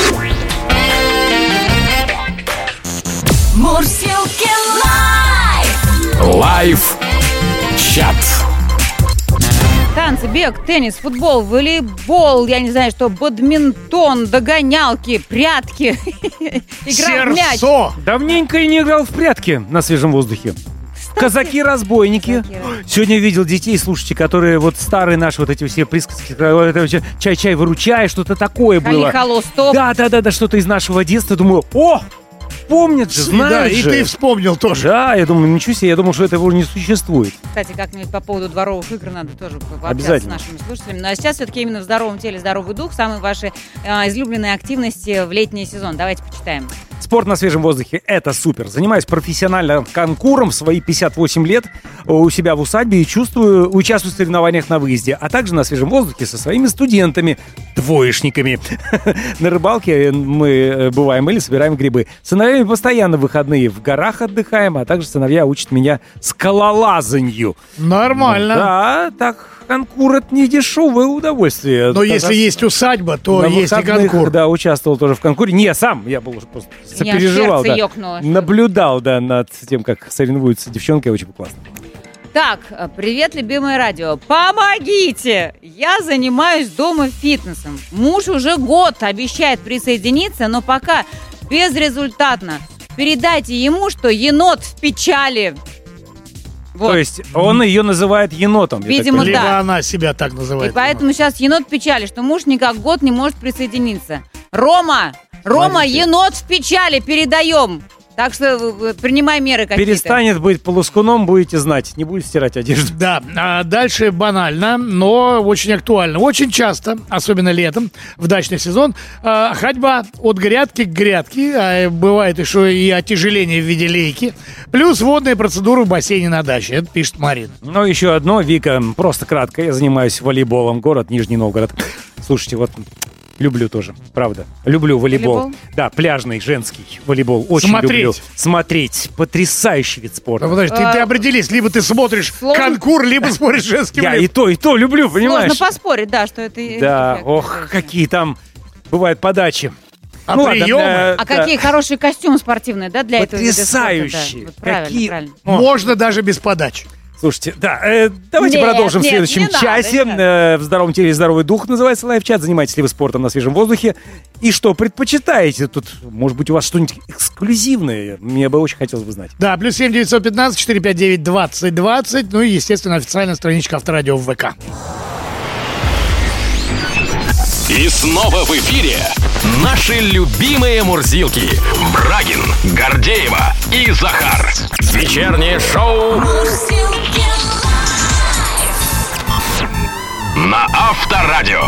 Мурзилки лайв чат. Танцы, бег, теннис, футбол, волейбол, я не знаю что, бадминтон, догонялки, прятки, игра в мяч. Давненько я не играл в прятки на свежем воздухе. Казаки-разбойники. Сегодня видел детей, слушайте, которые вот старые наши вот эти все присказки, чай-чай, выручай, что-то такое было. Кали-хало, стоп. Да, что-то из нашего детства. Думаю, помнят же, знают да, же. и ты вспомнил тоже. Да, я думаю, ничего себе, я думал, что этого не существует. Кстати, как-нибудь по поводу дворовых игр надо тоже пообщаться с нашими слушателями. Ну а сейчас все-таки именно в здоровом теле здоровый дух. Самые ваши излюбленные активности в летний сезон. Давайте почитаем. Спорт на свежем воздухе – это супер. Занимаюсь профессиональным конкуром в свои 58 лет у себя в усадьбе и участвую в соревнованиях на выезде, а также на свежем воздухе со своими студентами, двоечниками. На рыбалке мы бываем или собираем грибы. С сыновьями постоянно в выходные в горах отдыхаем, а также сыновья учат меня скалолазанью. Нормально. Да, так, конкур – это не дешевое удовольствие. Но если есть усадьба, то есть и конкур. Да, участвовал тоже в конкуре. Не, сам, я был уже просто сопереживал, да. Наблюдал, да, над тем, как соревнуются девчонки, очень классно. Так, привет, любимое радио. Помогите! Я занимаюсь дома фитнесом. Муж уже год обещает присоединиться, но пока безрезультатно. Передайте ему, что енот в печали. Вот. То есть он ее называет енотом. Видимо, либо да. она себя так называет. И поэтому сейчас енот в печали, что муж никак год не может присоединиться. Рома, енот в печали, передаем. Так что принимай меры какие-то. Перестанет быть полускуном, будете знать. Не будет стирать одежду. Да, а дальше банально, но очень актуально. Очень часто, особенно летом, в дачный сезон, ходьба от грядки к грядке, а бывает еще и отяжеление в виде лейки, плюс водные процедуры в бассейне на даче. Это пишет Марина. Ну, еще одно, Вика, просто кратко. Я занимаюсь волейболом. Город Нижний Новгород. Слушайте, вот Люблю тоже, правда. Люблю волейбол. Да, пляжный, женский волейбол. Очень люблю смотреть. Потрясающий вид спорта. Подожди, ты определись, либо ты смотришь конкур, либо смотришь женский волейбол. Я и то люблю, понимаешь? Можно поспорить, да, что это... Да, ох, какие там бывают подачи. Приемы? Какие хорошие костюмы спортивные, да, для этого вида спорта. Потрясающие. Да. Правильно. Можно даже без подачи. Слушайте, давайте продолжим в следующем часе. В здоровом теле здоровый дух называется лайв-чат. Занимаетесь ли вы спортом на свежем воздухе? И что предпочитаете? Тут, может быть, у вас что-нибудь эксклюзивное? Мне бы очень хотелось бы знать. Да, +7 915 459 2020. Ну и, естественно, официальная страничка Авторадио в ВК. И снова в эфире наши любимые мурзилки. Брагин, Гордеева и Захар. Вечернее шоу на Авторадио.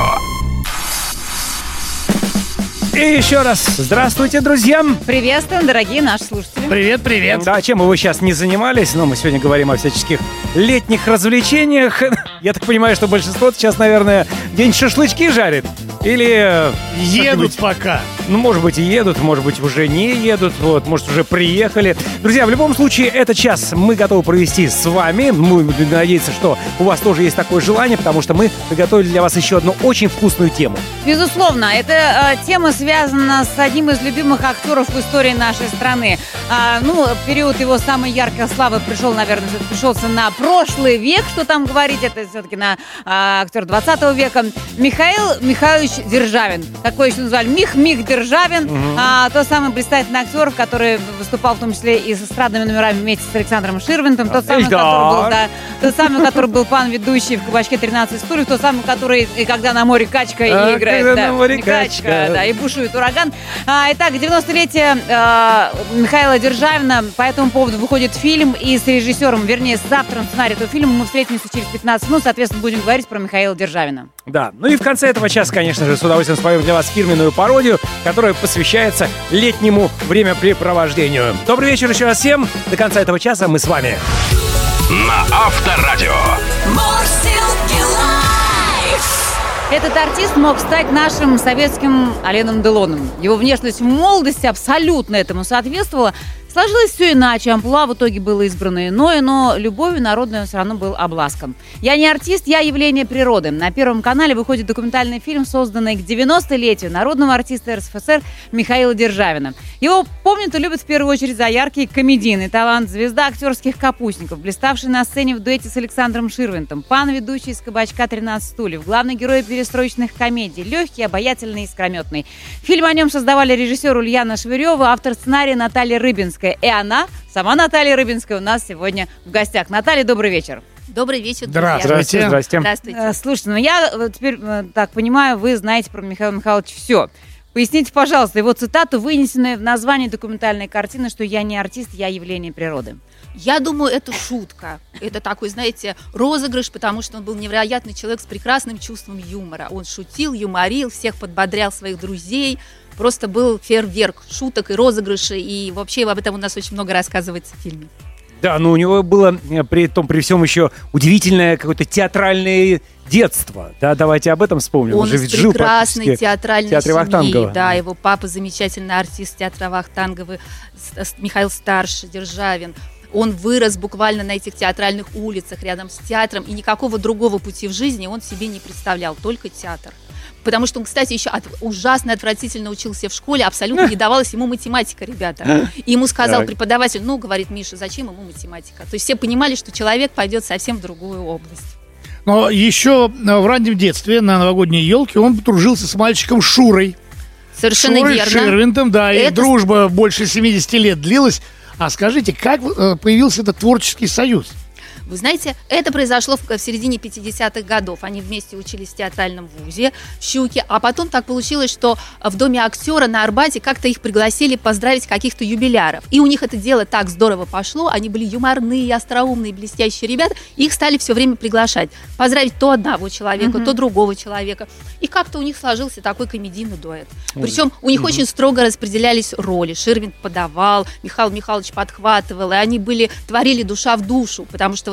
И еще раз здравствуйте, друзья. Приветствуем, дорогие наши слушатели. Привет. Да, чем бы вы сейчас не занимались, но мы сегодня говорим о всяческих летних развлечениях. Я так понимаю, что большинство сейчас, наверное, где-нибудь шашлычки жарит. Или... Едут пока. Ну, может быть, и едут, может быть, уже не едут, вот, может, уже приехали. Друзья, в любом случае, этот час мы готовы провести с вами. Мы будем надеяться, что у вас тоже есть такое желание, потому что мы приготовили для вас еще одну очень вкусную тему. Безусловно, эта тема связана с одним из любимых актеров в истории нашей страны. Период его самой яркой славы пришелся на прошлый век, что там говорить, это все-таки на актер 20 века. Михаил Михайлович Державин. Такой еще назвали Мих Державин. Тот самый блистательный актер, который выступал в том числе и с эстрадными номерами вместе с Александром Ширвинтом. Тот самый, который был пан ведущий в «Кабачке 13 стульев». Тот самый, который и когда на море качка и играет. Когда на море качка. Да, и бушует ураган. Итак, 90-летие Михаила Державина. По этому поводу выходит фильм. И с режиссером, вернее, с автором сценария этого фильма мы встретимся через 15 минут. Соответственно, будем говорить про Михаила Державина. Да, ну и в конце этого часа, конечно же, с удовольствием споем для вас фирменную пародию, которая посвящается летнему времяпрепровождению. Добрый вечер еще раз всем. До конца этого часа мы с вами. На Авторадио. Этот артист мог стать нашим советским Аленом Делоном. Его внешность в молодости абсолютно этому соответствовала. Сложилось все иначе, амплуа в итоге было избрано иное, но любовью народной он все равно был обласкан. «Я не артист, я явление природы». На Первом канале выходит документальный фильм, созданный к 90-летию народного артиста РСФСР Михаила Державина. Его помнят и любят в первую очередь за яркий комедийный талант, звезда актерских капустников, блиставший на сцене в дуэте с Александром Ширвинтом, пан ведущий из «Кабачка 13 стульев», главный герой перестроечных комедий, легкий, обаятельный и искрометный. Фильм о нем создавали режиссер Ульяна Швырева, автор сценария Наталья Рыбинская. И она, сама Наталья Рыбинская, у нас сегодня в гостях. Наталья, добрый вечер. Добрый вечер, друзья. Здравствуйте. Слушайте, я теперь так понимаю, вы знаете про Михаила Михайловича все. Поясните, пожалуйста, его цитату, вынесенную в название документальной картины, что «я не артист, я явление природы». Я думаю, это шутка. Это такой, знаете, розыгрыш, потому что он был невероятный человек с прекрасным чувством юмора. Он шутил, юморил, всех подбодрял своих друзей. Просто был фейерверк шуток и розыгрышей. И вообще об этом у нас очень много рассказывается в фильме. Да, но у него было при всем еще удивительное какое-то театральное детство. Да, давайте об этом вспомним. Он из прекрасной театральной семьи. Вахтангова. Да, его папа замечательный артист театра Вахтанговой, Михаил Старший, Державин. Он вырос буквально на этих театральных улицах рядом с театром, и никакого другого пути в жизни он себе не представлял, только театр. Потому что он, кстати, еще ужасно отвратительно учился в школе, абсолютно не давалась ему математика, ребята. И ему сказал преподаватель, говорит, Миша, зачем ему математика? То есть все понимали, что человек пойдет совсем в другую область. Но еще в раннем детстве на новогодней елке он подружился с мальчиком Шурой. Совершенно верно. Ширвинтом, да, и дружба больше 70 лет длилась. А скажите, как появился этот творческий союз? Вы знаете, это произошло в середине 50-х годов. Они вместе учились в театральном вузе в Щуке. А потом так получилось, что в Доме актера на Арбате как-то их пригласили поздравить каких-то юбиляров. И у них это дело так здорово пошло. Они были юморные, остроумные, блестящие ребята. И их стали все время приглашать. Поздравить то одного человека, то другого человека. И как-то у них сложился такой комедийный дуэт. Причем у них очень строго распределялись роли. Ширвин подавал, Михаил Михайлович подхватывал. И они творили душа в душу. Потому что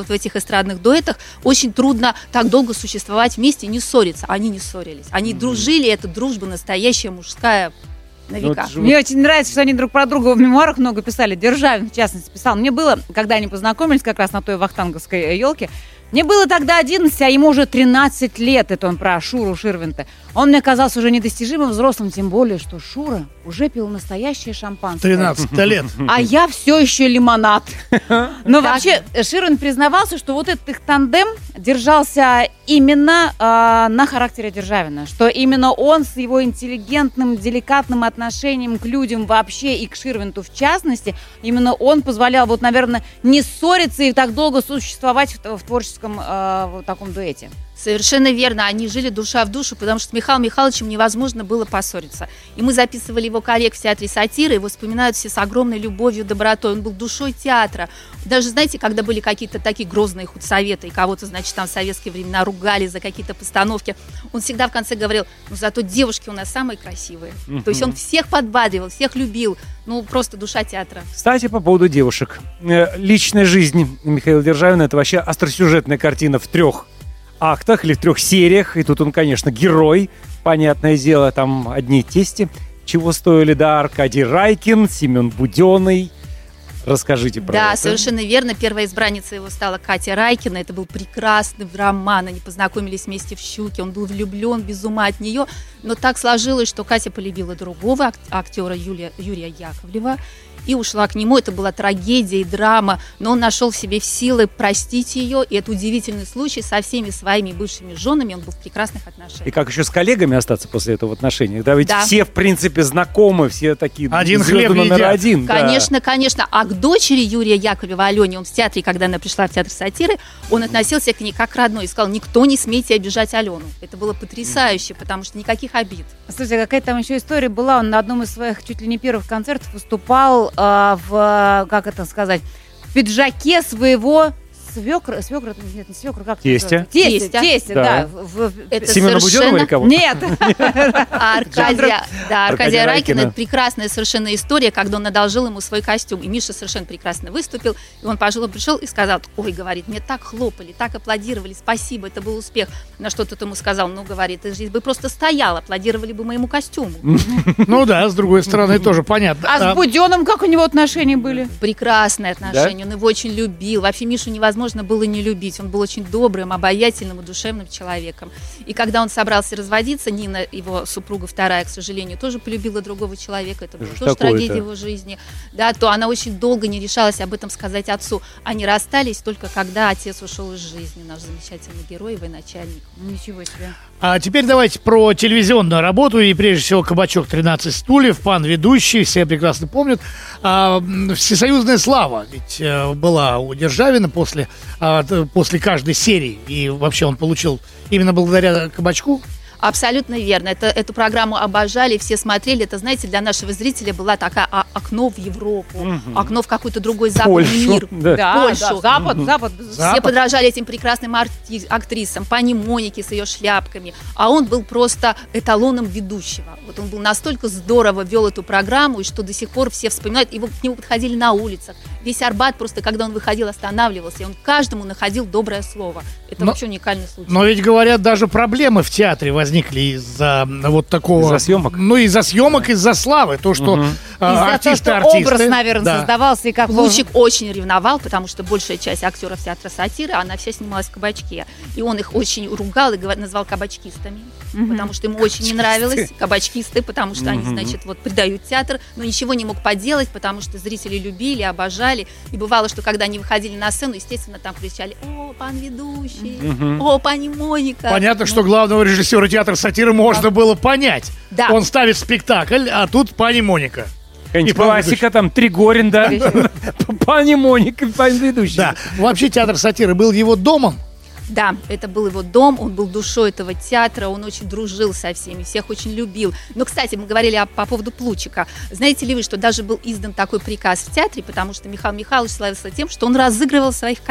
вот в этих эстрадных дуэтах очень трудно так долго существовать вместе и не ссориться. Они не ссорились. Они дружили, и эта дружба настоящая, мужская, на века. Мне очень нравится, что они друг про друга в мемуарах много писали. Державин, в частности, писал. Мне было, когда они познакомились как раз на той вахтанговской елке, мне было тогда 11, а ему уже 13 лет. Это он про Шуру Ширвинта. Он мне казался уже недостижимым взрослым, тем более, что Шура уже пил настоящее шампанское. 13 лет. А я все еще лимонад. Но вообще Ширвин признавался, что вот этот их тандем держался именно на характере Державина. Что именно он с его интеллигентным, деликатным отношением к людям вообще и к Ширвинту в частности, именно он позволял, вот, наверное, не ссориться и так долго существовать в творческом вот таком дуэте. Совершенно верно, они жили душа в душу, потому что с Михаилом Михайловичем невозможно было поссориться. И мы записывали его коллег в театре сатиры, его вспоминают все с огромной любовью, добротой. Он был душой театра. Даже, знаете, когда были какие-то такие грозные худсоветы, и кого-то, значит, там в советские времена ругали за какие-то постановки, он всегда в конце говорил: ну, зато девушки у нас самые красивые. То есть он всех подбадривал, всех любил. Ну, просто душа театра. Кстати, по поводу девушек. Личная жизнь Михаила Державина — это вообще остросюжетная картина в 3 актах или в 3 сериях. И тут он, конечно, герой. Понятное дело, там одни тести. Чего стоили, да, Аркадий Райкин, Семен Буденный. Расскажите про это. Да, совершенно верно. Первая избранница его стала Катя Райкина. Это был прекрасный роман. Они познакомились вместе в «Щуке». Он был влюблен без ума от нее. Но так сложилось, что Катя полюбила другого актера Юрия Яковлева и ушла к нему. Это была трагедия и драма, но он нашел в себе силы простить ее, и это удивительный случай. Со всеми своими бывшими женами он был в прекрасных отношениях. И как еще с коллегами остаться после этого в отношениях? Да, ведь да. Все, в принципе, знакомы, все такие один звезды хлеб номер едят. 1. Конечно, да. Конечно. А к дочери Юрия Яковлева, Алене, он в театре, когда она пришла в театр сатиры, он относился к ней как к родной и сказал: никто не смейте обижать Алену. Это было потрясающе, потому что никаких обид. Слушайте, какая там еще история была. Он на одном из своих чуть ли не первых концертов выступал в, как это сказать, в пиджаке своего свекра, нет, не свекра, как тестя. Тестя, да. Это Семена Буденова или кого? Нет. Аркадия Райкина. Это прекрасная совершенно история, когда он одолжил ему свой костюм. И Миша совершенно прекрасно выступил. И он пришел и сказал: ой, говорит, мне так хлопали, так аплодировали, спасибо, это был успех. На что тот ему сказал: ну, говорит, ты здесь бы просто стоял, аплодировали бы моему костюму. Ну да, с другой стороны, тоже понятно. А с Буденным как у него отношения были? Прекрасные отношения, он его очень любил. Вообще Мишу невозможно было не любить. Он был очень добрым, обаятельным и душевным человеком. И когда он собрался разводиться, Нина, его супруга вторая, к сожалению, тоже полюбила другого человека. Это была тоже трагедия его жизни. Да, то она очень долго не решалась об этом сказать отцу. Они расстались только когда отец ушел из жизни. Наш замечательный герой, военачальник. Ничего себе. А теперь давайте про телевизионную работу. И прежде всего «Кабачок 13 стульев», пан ведущий, все прекрасно помнят. Всесоюзная слава ведь была у Державина после каждой серии. И вообще он получил именно благодаря «Кабачку». Абсолютно верно. Эту программу обожали, все смотрели. Это, знаете, для нашего зрителя была такая окно в Европу, окно в какой-то другой западный мир. Да. Польшу. Да, Запад. Все подражали этим прекрасным актрисам, пани Монике с ее шляпками. А он был просто эталоном ведущего. Вот он был настолько здорово вел эту программу, и что до сих пор все вспоминают. К нему подходили на улицах. Весь Арбат просто, когда он выходил, останавливался. И он каждому находил доброе слово. Это вообще уникальный случай. Но ведь, говорят, даже проблемы в театре возникли из-за вот такого... Из-за съемок? Ну, из-за съемок, из-за славы. То, что артисты... Образ, наверное, создавался. И как Лучик очень ревновал, потому что большая часть актеров театра сатиры, она вся снималась в «Кабачке». И он их очень ругал и назвал кабачкистами, потому что ему очень не нравилось. Кабачкисты, потому что они, значит, вот предают театр, но ничего не мог поделать, потому что зрители любили, обожали. И бывало, что когда они выходили на сцену, естественно, там кричали: о, пан ведущий, о, пани Моника. Понятно, что главного режиссера театра сатиры можно было понять. Да. Он ставит спектакль, а тут пани Моника. И классика, там, Тригорин, да. Пани Моника, пани ведущий. Да, вообще театр сатиры был его домом. Да, это был его дом, он был душой этого театра, он очень дружил со всеми, всех очень любил. Но, кстати, мы говорили по поводу Плучика. Знаете ли вы, что даже был издан такой приказ в театре, потому что Михаил Михайлович славился тем, что он разыгрывал своих коллег.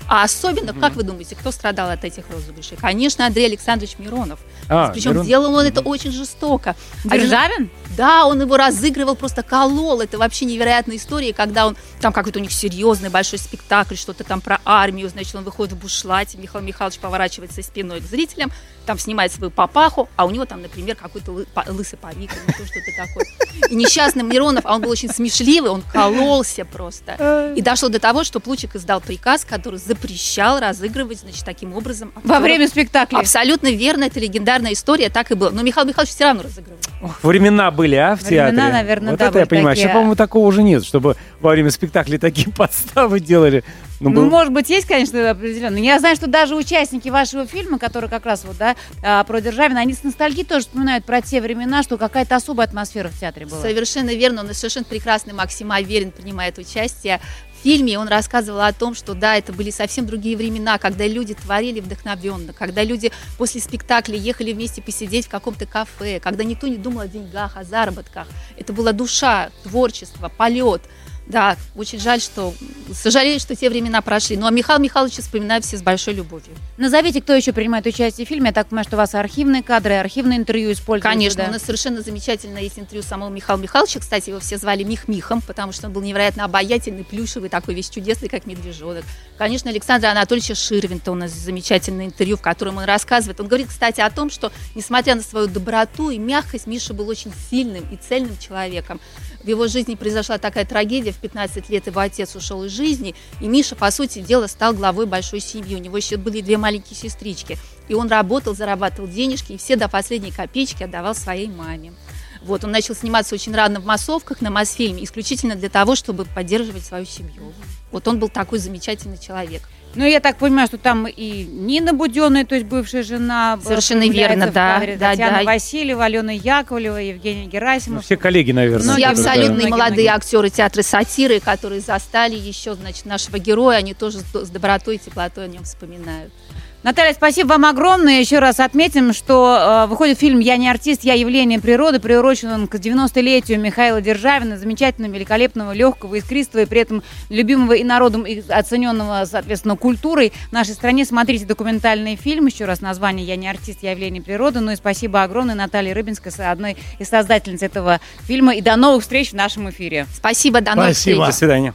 А особенно, как вы думаете, кто страдал от этих розыгрышей? Конечно, Андрей Александрович Миронов. Причем Миронов. делал он это очень жестоко. Державин? Да, он его разыгрывал, просто колол. Это вообще невероятная история, когда он, там какой-то у них серьезный большой спектакль, что-то там про армию, значит, он выходит в бушлате, Михаил Михайлович поворачивается спиной к зрителям, там снимает свою папаху, а у него там, например, какой-то лысый парик, или что-то такое. И несчастный Миронов, а он был очень смешливый, он кололся просто. И дошло до того, что Плучик издал приказ, который запрещал разыгрывать, значит, таким образом. Во время спектакля. Абсолютно верно, это легендарная история, так и было. Но Михаил Михайлович все равно разыгрывал. Времена были, в театре? Времена, наверное, вот да, это я были понимаю. такие. Сейчас, по-моему, такого уже нет, чтобы во время спектакля такие подставы делали. Ну, может быть, есть, конечно, определенно. Я знаю, что даже участники вашего фильма, который как раз вот, да, про Державина, они с ностальгией тоже вспоминают про те времена, что какая-то особая атмосфера в театре была. Совершенно верно. Он совершенно прекрасный Максим Аверин принимает участие в фильме. Он рассказывал о том, что да, это были совсем другие времена, когда люди творили вдохновенно, когда люди после спектакля ехали вместе посидеть в каком-то кафе, когда никто не думал о деньгах, о заработках. Это была душа, творчество, полет. Да, очень жаль, сожалею, что те времена прошли. Ну, а Михаила Михайловича вспоминаю все с большой любовью. Назовите, кто еще принимает участие в фильме. Я так понимаю, что у вас архивные кадры, архивные интервью используются. Конечно, да? у нас совершенно замечательно есть интервью самого Михаила Михайловича. Кстати, его все звали Мих-Михом, потому что он был невероятно обаятельный, плюшевый, такой весь чудесный, как медвежонок. Конечно, Александра Анатольевича Ширвинта у нас замечательное интервью, в котором он рассказывает. Он говорит, кстати, о том, что, несмотря на свою доброту и мягкость, Миша был очень сильным и цельным человеком. В его жизни произошла такая трагедия, в 15 лет его отец ушел из жизни, и Миша, по сути дела, стал главой большой семьи. У него еще были 2 маленькие сестрички. И он работал, зарабатывал денежки, и все до последней копеечки отдавал своей маме. Вот, он начал сниматься очень рано в массовках, на Мосфильме, исключительно для того, чтобы поддерживать свою семью. Вот он был такой замечательный человек. Ну, я так понимаю, что там и Нина Буденная, то есть бывшая жена. Совершенно верно, да. Татьяна Васильева, Алена Яковлева, Евгений Герасимов. Ну, все коллеги, наверное. Все абсолютные да. молодые актеры театра сатиры, которые застали еще, значит, нашего героя, они тоже с добротой и теплотой о нем вспоминают. Наталья, спасибо вам огромное. Еще раз отметим, что выходит фильм «Я не артист, я явление природы», приурочен он к 90-летию Михаила Державина, замечательного, великолепного, легкого, искристого и при этом любимого и народом, и оцененного, соответственно, культурой в нашей стране. Смотрите документальный фильм. Еще раз название «Я не артист, я явление природы». Ну и спасибо огромное Наталье Рыбинской, одной из создательниц этого фильма. И до новых встреч в нашем эфире. Спасибо, до новых встреч. До свидания.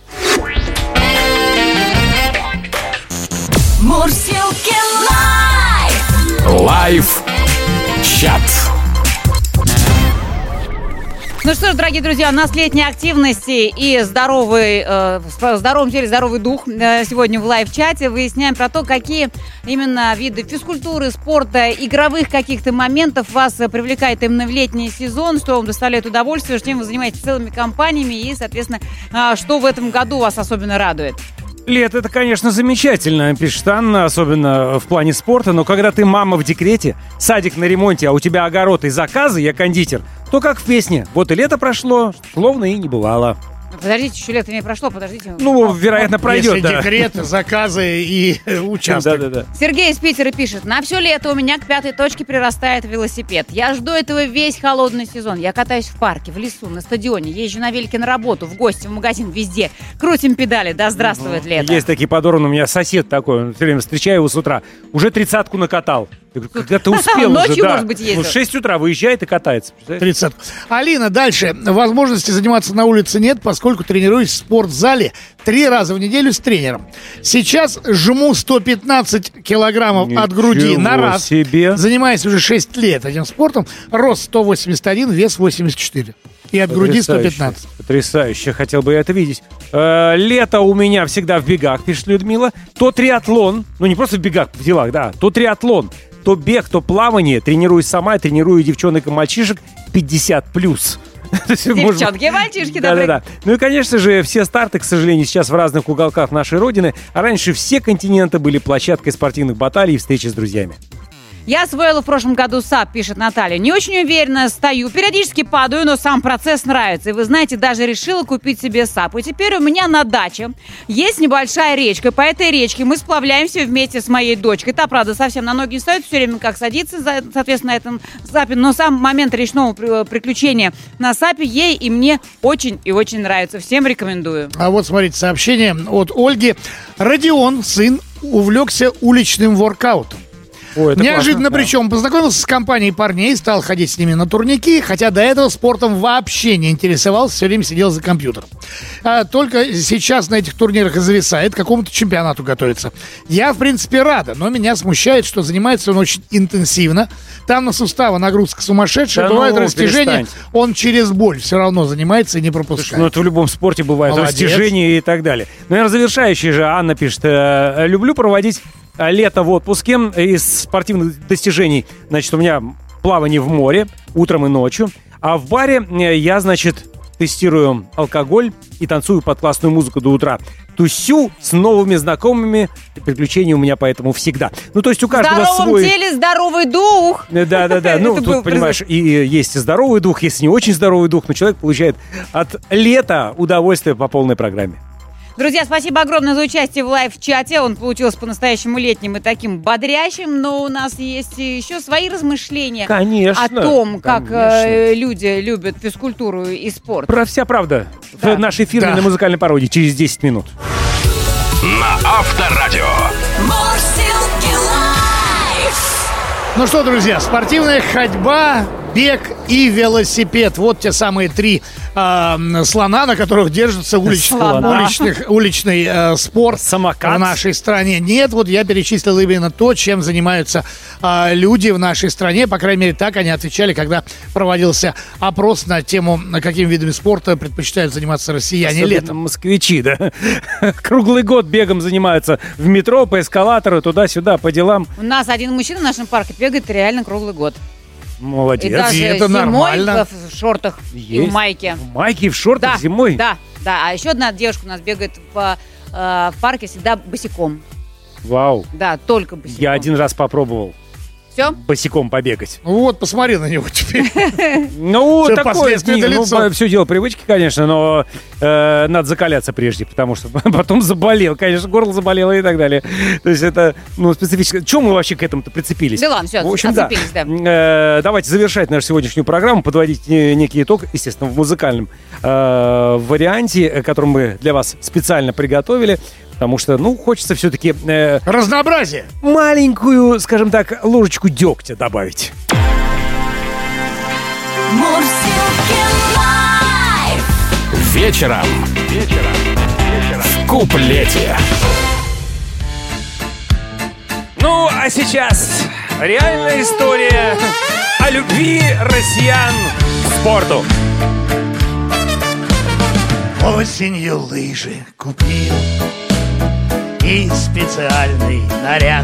Мурзилки лайф! Лайф-чат. Ну что ж, дорогие друзья, у нас летняя активность и в здоровом теле здоровый дух. Сегодня в лайв-чате выясняем про то, какие именно виды физкультуры, спорта, игровых каких-то моментов вас привлекает именно в летний сезон, что вам доставляет удовольствие, чем вы занимаетесь целыми компаниями и, соответственно, что в этом году вас особенно радует. Лето — это, конечно, замечательно, пишет Анна, особенно в плане спорта, но когда ты мама в декрете, садик на ремонте, а у тебя огород и заказы, я кондитер, то как в песне. Вот и лето прошло, словно и не бывало. Подождите, еще лето не прошло, подождите. Ну, вероятно, пройдет, если да. декрет, заказы и участок. Да. Сергей из Питера пишет: на все лето у меня к 5-й точке прирастает велосипед. Я жду этого весь холодный сезон. Я катаюсь в парке, в лесу, на стадионе, езжу на велике на работу, в гости, в магазин, везде. Крутим педали, да здравствует лето. Есть такие подорваны, у меня сосед такой, он все время встречаю его с утра, уже 30-ку накатал. Я говорю, когда ты успел уже, Ночью, да. может быть, ездил. В 6 утра выезжает и катается. 30. Алина, дальше. Возможности заниматься на улице нет, поскольку тренируюсь в спортзале 3 раза в неделю с тренером. Сейчас жму 115 килограммов от груди на раз. Себе. Занимаюсь уже 6 лет этим спортом. Рост 181, вес 84. И от груди 115. Потрясающе, хотел бы я это видеть. Лето у меня всегда в бегах, пишет Людмила. То триатлон, ну не просто в бегах, в делах, да, то триатлон, то бег, то плавание. Тренируюсь сама, тренирую девчонок и мальчишек 50+. Девчонки и мальчишки, да. Ну и, конечно же, все старты, к сожалению, сейчас в разных уголках нашей родины. А раньше все континенты были площадкой спортивных баталий и встречи с друзьями. Я освоила в прошлом году САП, пишет Наталья. Не очень уверенно стою, периодически падаю, но сам процесс нравится. И вы знаете, даже решила купить себе САП. И теперь у меня на даче есть небольшая речка. По этой речке мы сплавляемся вместе с моей дочкой. Та, правда, совсем на ноги не стоит, все время как садится, соответственно, на этом САПе. Но сам момент речного приключения на САПе ей и мне очень и очень нравится. Всем рекомендую. А вот смотрите, сообщение от Ольги. Родион, сын увлекся уличным воркаутом. Ой, это Неожиданно, классно, причем познакомился с компанией парней, стал ходить с ними на турники, хотя до этого спортом вообще не интересовался, все время сидел за компьютером. Только сейчас на этих турнирах и зависает, к какому-то чемпионату готовится. Я, в принципе, рада, но меня смущает, что занимается он очень интенсивно. Там на суставы нагрузка сумасшедшая, Да бывает ну, растяжение, перестаньте. он через боль все равно занимается и не пропускает. Ну, это в любом спорте бывает, Молодец. растяжение и так далее. Наверное, завершающий же Анна пишет: люблю проводить лето в отпуске. Из спортивных достижений, значит, у меня плавание в море утром и ночью. А в баре я, значит, тестирую алкоголь и танцую под классную музыку до утра. Тусю с новыми знакомыми. Приключения у меня поэтому всегда. Ну, то есть у В каждого здоровом свой... теле здоровый дух. Да. Ну, Это был тут, понимаешь, и есть и здоровый дух, есть и не очень здоровый дух, но человек получает от лета удовольствие по полной программе. Друзья, спасибо огромное за участие в лайв-чате. Он получился по-настоящему летним и таким бодрящим, но у нас есть еще свои размышления Конечно. о том, как конечно. люди любят физкультуру и спорт. Вся правда Да. в нашей фирменной Да. музыкальной пародии через 10 минут. На Авторадио. Ну что, друзья, спортивная ходьба, бег и велосипед. Вот те самые три слона, на которых держится уличный спорт Самокат. в нашей стране. Нет, вот я перечислил именно то, чем занимаются люди в нашей стране. По крайней мере, так они отвечали, когда проводился опрос на тему, какими видами спорта предпочитают заниматься россияне Особенно летом. москвичи, да. Круглый год бегом занимаются в метро, по эскалатору, туда-сюда, по делам. У нас один мужчина в нашем парке бегает реально круглый год. Молодец. И даже это зимой нормально. в шортах и в Есть. майке. В майке и в шортах Да, зимой. да. А еще одна девушка у нас бегает в парке всегда босиком. Вау. Да, только босиком. Я один раз попробовал Все? босиком побегать. Ну вот, посмотри на него теперь. Ну, Всё такое, последствия налицо. все дело привычки, конечно, но надо закаляться прежде, потому что потом заболел, конечно, горло заболело и так далее. То есть это, специфически. Чем мы вообще к этому-то прицепились? Да ладно, все, В общем, да. отцепились, да. Давайте завершать нашу сегодняшнюю программу, подводить некий итог, естественно, в музыкальном варианте, который мы для вас специально приготовили. Потому что, хочется все-таки Разнообразие. маленькую, скажем так, ложечку дегтя добавить. Вечером. В куплете. Ну, а сейчас реальная история о любви россиян к спорту. Осенью лыжи купил и специальный наряд.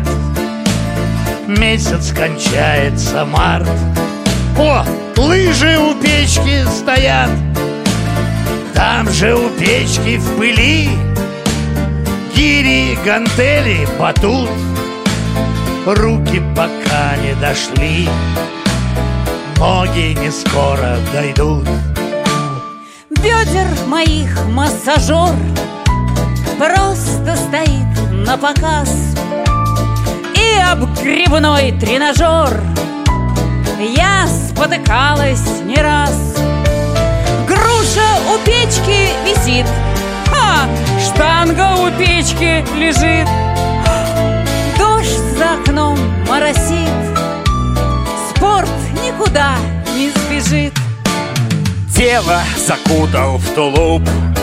Месяц кончается март. О, лыжи у печки стоят. Там же у печки в пыли гири, гантели, батут. Руки пока не дошли, ноги не скоро дойдут. Бедер моих массажер просто стоит на показ. И об грибной тренажер я спотыкалась не раз. Груша у печки висит, штанга у печки лежит. Дождь за окном моросит, спорт никуда не сбежит. Тело закутал в тулуп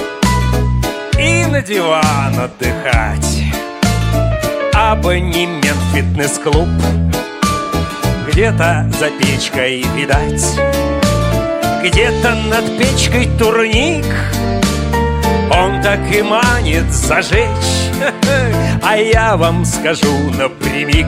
и на диван отдыхать. Абонемент в фитнес-клуб где-то за печкой видать. Где-то над печкой турник, он так и манит зажечь. А я вам скажу напрямик,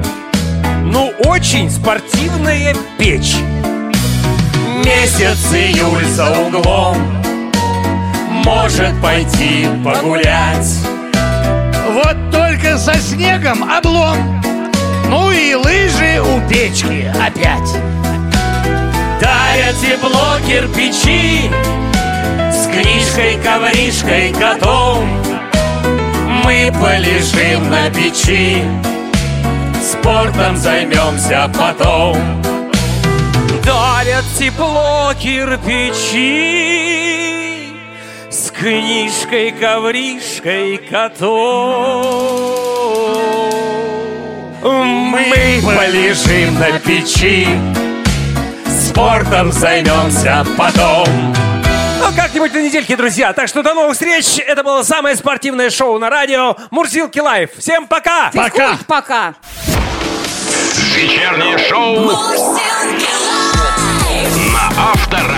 очень спортивная печь. Месяц июль за углом, может пойти погулять. Вот только со снегом облом. Ну и лыжи у печки опять. Дарят тепло кирпичи с книжкой, ковришкой, котом. Мы полежим на печи, спортом займемся потом. Дарят тепло кирпичи с книжкой, ковришкой, котом. полежим на печи, спортом займемся потом. Ну, как-нибудь на недельке, друзья. Так что до новых встреч. Это было самое спортивное шоу на радио Мурзилки Лайв. Всем пока! Пока! Пока! Вечернее шоу на Авторадио.